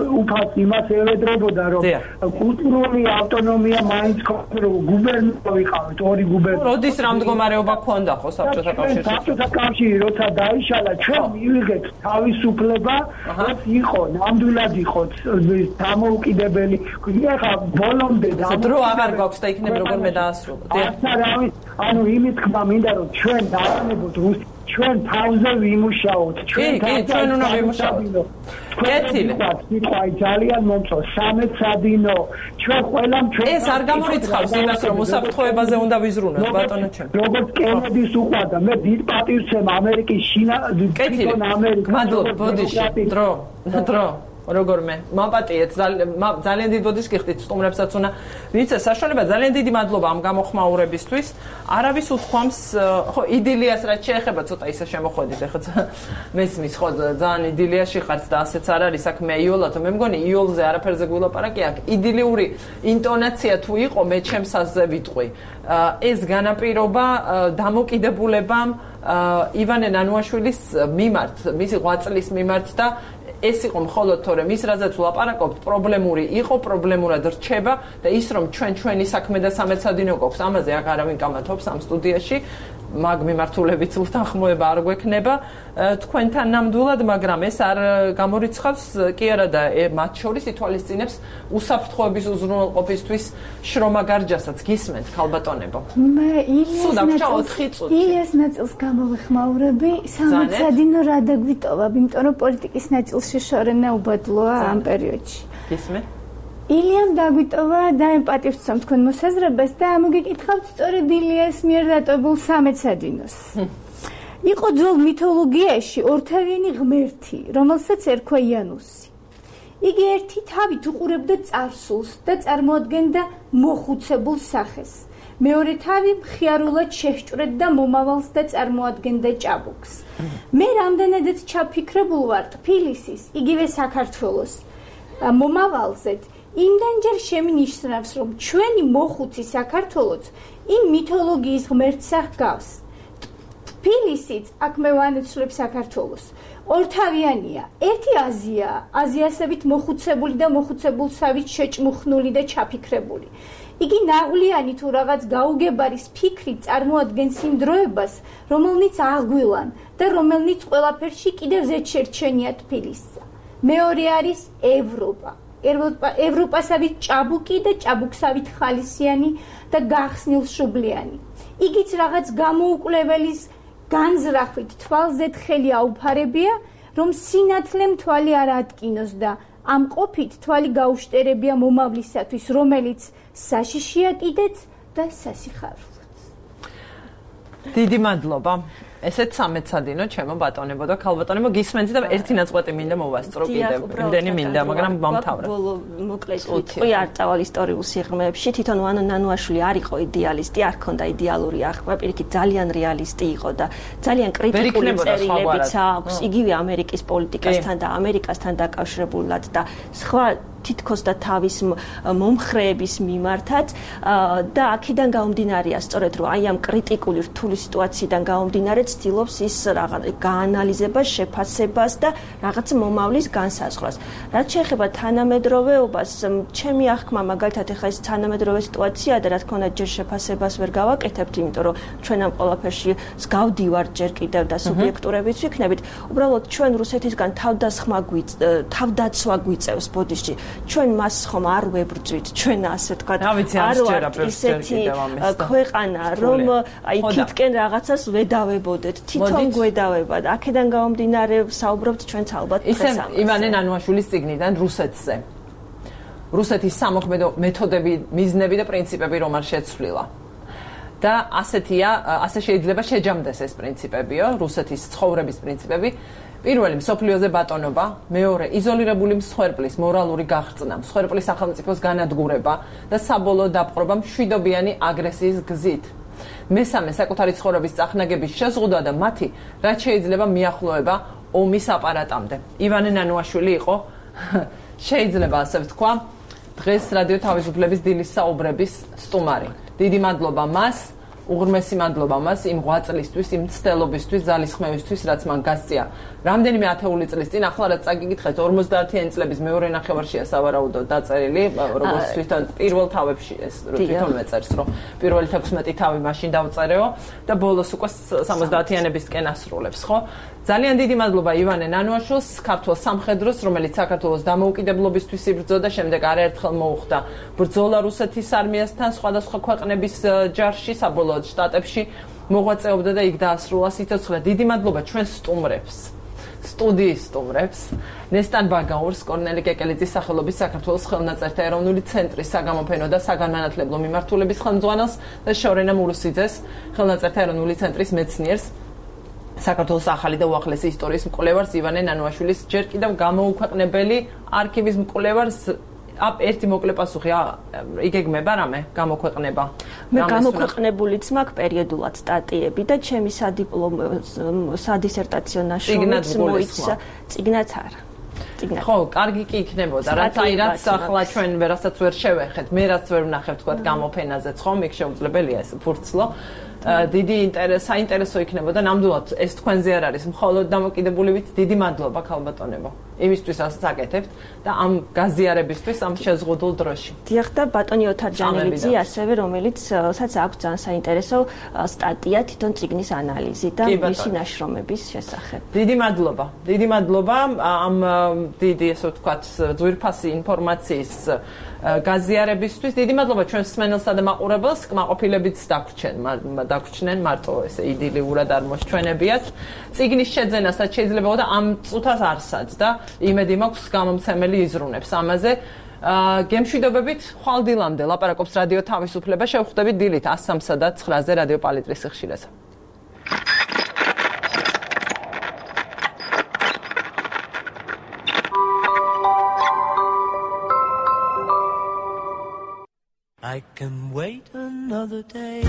ელეძებოდა რომ კულტურული ავტონომია მაინც გუბერნატორი ვიყავით ორი გუბერნატორი
როდის რა მდგომარეობა ქონდა ხო საბჭოთა კავშირში
საბჭოთა კავშირი როცა დაიშალა ჩვენ მივიღეთ თავისუფლება რაც იყო ნამდვილად იყო დამოუკიდებელი ეხლა ბოლომდე
დრო აღარ გვაქვს და იქნებ როგორმე დაასრულო
ანუ იმის თქმა მინდა რომ ჩვენ დავანებოთ ჩვენ თავზე ვიმუშაოთ
ჩვენ უნდა ვიმუშაოთ კეთილი
სიტყვა ძალიან მომწო სამეცადინო ჩვენ ყველამ ჩვენ
ეს არ გამორიცხავს იმას რომ უსაფრთხოებაზე უნდა ვიზრუნოთ ბატონო ჩემ
როგორც კენედის უყვარდა მე დიდ პატივს ამერიკის შინა თვითონ ამერიკა
მადლობა ბოდიში დრო როგორმე მაპატიეთ ძალიან დიდ ბოდიშს გიხდით სტუმრებსაც უნდა ვიცე საშუალება ძალიან დიდი მადლობა ამ გამოხმაურებისთვის არავის უთქვამს ხო იდილიას რაც შეეხება ცოტა ისე შემოხვედით ეხლა მესმის ხო ძალიან იდილიაში ხართ და ასეც არ არის საქმე იოლათო მე მგონი იოლზე არაფერზე გულაპარაკი აქ იდილიური ინტონაცია თუ იყო მე ჩემს ასზე ვიტყვი ეს განაპირობა დამოკიდებულებამ ივანე ნანუაშვილის მიმართ მისი ღვაწლის მიმართ და ეს იყო მხოლოდ თორემ ის რაზეც ვლაპარაკობთ პრობლემური იყო პრობლემურად რჩება და ის რომ ჩვენი საქმე და სამეცადინო გვაქვს ამაზე აქ არავინ კამათობს ამ სტუდიაში მაგ მიმართულებით უთანხმოება არ გვექნება თქვენთან ნამდვილად მაგრამ ეს არ გამორიცხავს კი არა და მათ შორის ითვალისწინებს უსაფრთხოების უზრუნველყოფისთვის შრომა გარჯასაც გისმენთ ქალბატონებო
მე ილიას ნაწილს გამოვეხმაურები სამეცადინო რა დაგვიტოვა იმიტომ რომ პოლიტიკის ნაწილში შორენა უბადლოა ამ პერიოდში
გისმენთ
ილიამ დაგვიტოვა და ემპათივრცამ თქვენ მოსაზრებას და მოგეკითხავთ სწორედ ილიას მიერ დატოვებულ სამეცადინოს. იყო ძველ მითოლოგიაში ორთავიანი ღმერთი, რომელსაც ერქვა იანუსი. იგი ერთი თავით უყურებდა წარსულს და წარმოადგენდა მოხუცებულ სახეს. მეორე თავი მხიარულად შეჰჭრედა მომავალს და წარმოადგენდა ჭაბუკს. მე რამდენადაც ჩაფიქრებულ ვარ თბილისის, იგივე საქართველოს მომავალზე იმდენჯერ შემინიშნავს რომ ჩვენი მოხუცი საქართველოც იმ მითოლოგიის ღმერთს აღგავს. თბილისიც აქ მე ვანაცვლებ საქართველოს ორთავიანია. ერთი აზია, აზიასებით მოხუცებული და მოხუცებულსავით შეჭმუხნული და ჩაფიქრებული. იგი ნაღვლიანი თუ რაღაც გაუგებარის ფიქრი წარმოადგენს იმ დროებას, რომელნიც აღგვილან და რომელნიც ყველაფერში კიდევ ზედშერჩენია თბილისსა. მეორე არის ევროპა. ევროპასავით ჭაბუკი და ჭაბუქსავით ხალისიანი და გახსნილშუბლიანი. იგიც რაღაც გამოუკვლეველის განზრახვით თვალზედ ხელი აუფარებია, რომ სინათლემ თვალი არ ატკინოს და ამ ყოფით თვალი გაუშტერებია მომავლისათვის, რომელიც საშიშია კიდეც და სასიხარულოც.
დიდი მადლობა. ესეც სამეცადინო ჩემო ბატონებო და ქალბატონებო გისმენთ და ერთი ნაწყვეტი მინდა მოვასწრო კიდევ იმდენი მინდა მაგრამ მომთავრე
მოკლედ ვიტყვი არ წავალ ისტორიულ სიღრმეებში თვითონ ვანო ნანუაშვილი არ იყო იდეალისტი არ ქონდა იდეალური აღქმა პირიქით ძალიან რეალისტი იყო და ძალიან კრიტიკული წერილებიც აქვს იგივე ამერიკის პოლიტიკასთან და ამერიკასთან დაკავშირებულად და სხვა თითქოს და თავის მომხრეების მიმართაც და აქედან გამომდინარეა სწორედ რომ აი ამ კრიტიკული რთული სიტუაციიდან გამომდინარე ცდილობს ის გაანალიზებას, შეფასებას და რაღაც მომავლის განსაზღვრას. რაც შეეხება თანამედროვეობას, ჩემი აღქმა მაგალითად ეხლა ეს თანამედროვე სიტუაციაა და რა თქმა უნდა ჯერ შეფასებას ვერ გავაკეთებთ, იმიტომ რომ ჩვენ ამ ყველაფერში გავდივართ ჯერ კიდევ და სუბიექტურებიც ვიქნებით. უბრალოდ ჩვენ რუსეთისგან თავდაცვა გვიწევს ბოდიში. ჩვენ მას ხომ არ ვებრძვით, ჩვენ ასე თქვა არ ვართ ისეთი ქვეყანა, რომ აი თითკენ რაღაცას ვედავებოდეთ, თვითონ გვედავება და აქედან გამომდინარე საუბრობთ ჩვენც ალბათ დღეს ამაზე.
ივანე ნანუაშვილის წიგნიდან რუსეთზე. რუსეთის სამოქმედო მეთოდები, მიზნები და პრინციპები რომ არ შეცვლილა. და ასეთია, ასე შეიძლება შეჯამდეს ეს პრინციპებიო, რუსეთის ცხოვრების პრინციპები. პირველი მსოფლიოზე ბატონობა, მეორე იზოლირებული მსხვერპლის მორალური გაღწნა, მსხვერპლის სახელმწიფოს განადგურება და საბოლოო დაპყრობა მშვიდობიანი აგრესიის გზით. მესამე საკუთარი ცხოვრების წახნაგების შეზღუდვა და მათი რაც შეიძლება მიახლოება ომის აპარატამდე. ივანე ნანუაშვილი იყო შეიძლება ასე ვთქვა დღეს რადიო თავისუფლების დილის საუბრების სტუმარი. დიდი მადლობა მას, უღრმესი მადლობა მას იმ ღვაწლისთვის, იმ მცდელობისთვის, ძალისხმევისთვის, რაც მან გასწია. რამდენიმე ათეული წლის წინ, ახლა რაც წაგიგითხეთ 50-იანი წლების მეორე ნახევარშია სავარაუდოდ დაწერილი, როგორც თვითონ პირველ თავებში ეს თვითონ მეწერს, რომ პირველი 16 თავი მაშინ დავწერეო და ბოლოს უკვე 70-იანებისკენ ასრულებს, ხო? ძალიან დიდი მადლობა ივანე ნანუაშვილს, ქართულ სამხედროს, რომელიც საქართველოს დამოუკიდებლობისთვის იბრძოდა, შემდეგ არაერთხელ მოუხდა ბრძოლა რუსეთის არმიასთან, სხვადასხვა ქვეყნების ჯარში, საბოლოოდ შტატებში მოღვაწეობდა და იქ დაასრულა სიცოცხლე. დიდი მადლობა ჩვენ სტუმრებს. სტუდიის სტუმრებს, ნესტან ბაგაურს, კორნელი კეკელიძის სახელობის საქართველოს ხელნაწერთა ეროვნული ცენტრის საგამოფენო და საგანმანათლებლო მიმართულების ხელმძღვანელს და შორენა მურუსიძეს, ხელნაწერთა ეროვნული ცენტრის მეცნიერს, საქართველოს ახალი და უახლესი ისტორიის მკვლევარს ივანე ნანუაშვილის ჯერ კიდევ გამოუქვეყნებელი არქივის მკვლევარს ერთი მოკლე პასუხი იგეგმება რამე გამოქვეყნება.
მე გამოქვეყნებულიც მაქვს პერიოდულად სტატიები და ჩემი სადიპლომო სადისერტაციო ნაშრომიც მოიცა წიგნად არა.
ხო, კარგი კი იქნებოდა, რაც ახლა ჩვენ ვერასაც ვერ შევეხეთ, მე რაც ვერ ვნახებ თქვა გამოფენაზეც, ხო, იქ შეუძლებელია ეს ფურცლო. დიდი საინტერესო იქნებოდა ნამდვილად ეს თქვენზე არ არის მხოლოდ დამოკიდებული ვით დიდი მადლობა ქალბატონებო იმისთვის რასაც აკეთებთ და ამ გაზიარებისთვის ამ შეზღუდულ დროში.
დიახ და ბატონი ოთარ ჯანელიძე ასევე რომელიცაც აქვს ძალიან საინტერესო სტატია თვითონ წიგნის ანალიზი და მისი ნაშრომების შესახებ.
დიდი მადლობა. დიდი მადლობა ამ დიდი ესე ვთქვათ ძვირფასი ინფორმაციის გაზიარებისთვის. დიდი მადლობა ჩვენს მსმენელსა და მაყურებელს, კმაყოფილებიც დაგვრჩნენ მარტო ესე იდილიურად არ მოსჩვენებიათ. წიგნის შეძენასაც შეიძლება და ამ წუთას არსად და იმედი მაქვს გამომცემელი იზრუნებს ამაზე. გემშვიდობებით ხვალ დილამდე ლაპარაკობს რადიო თავისუფლება, შევხვდებით დილით 103 და 9-ზე რადიო პალიტრის სიხშირეზე.
I can wait another day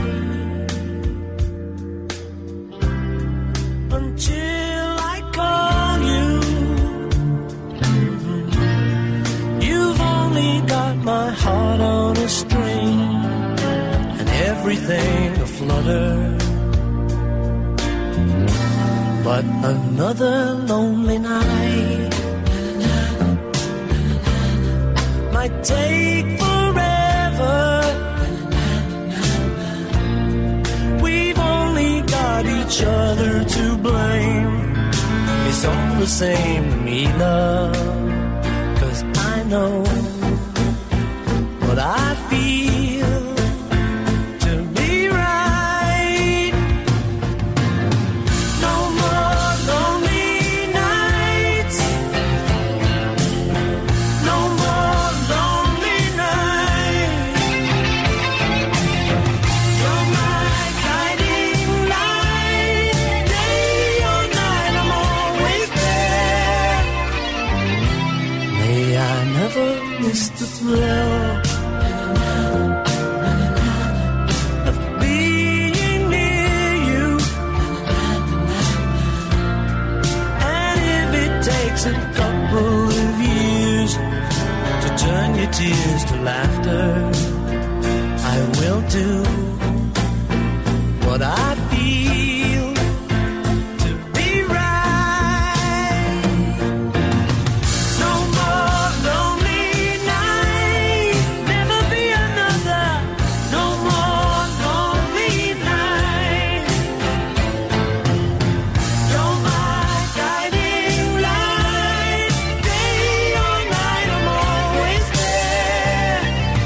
until I call you. You've only got my heart on a string and everything aflutter. But another lonely night might take we've only got each other to blame. It's all the same to me, love, 'cause I know what I feel to be right. No more lonely nights, no more lonely nights. You're my guiding light, day or night I'm always there. May I never miss the thrill of being near you. And if it takes a couple of years to turn your tears to laughter, I will do what I feel to be right. No more lonely night, never be another. No more lonely night. You're my guiding light, day or night I'm always there.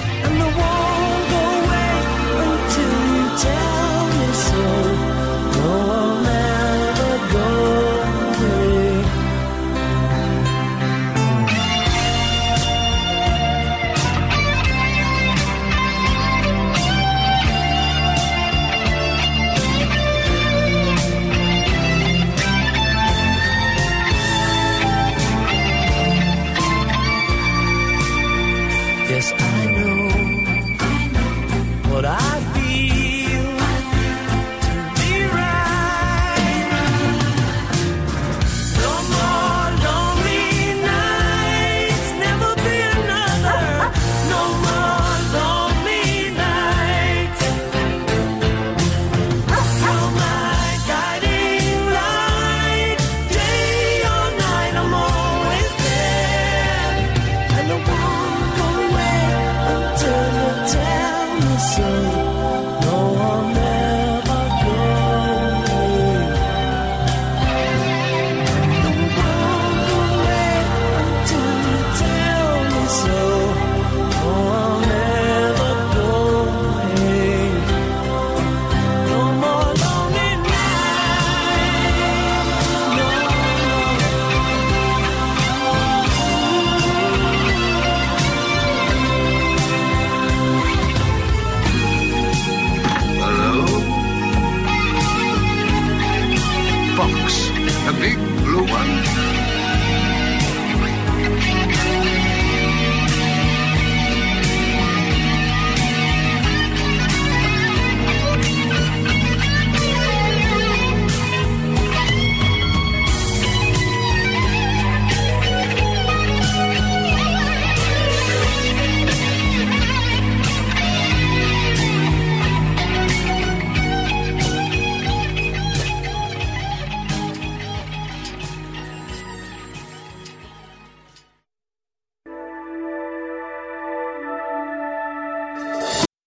what I feel to be right. No more lonely nights, never be another. No more lonely nights. You're my guiding light, day or night, I'm always there. And I won't go away until you tell me so.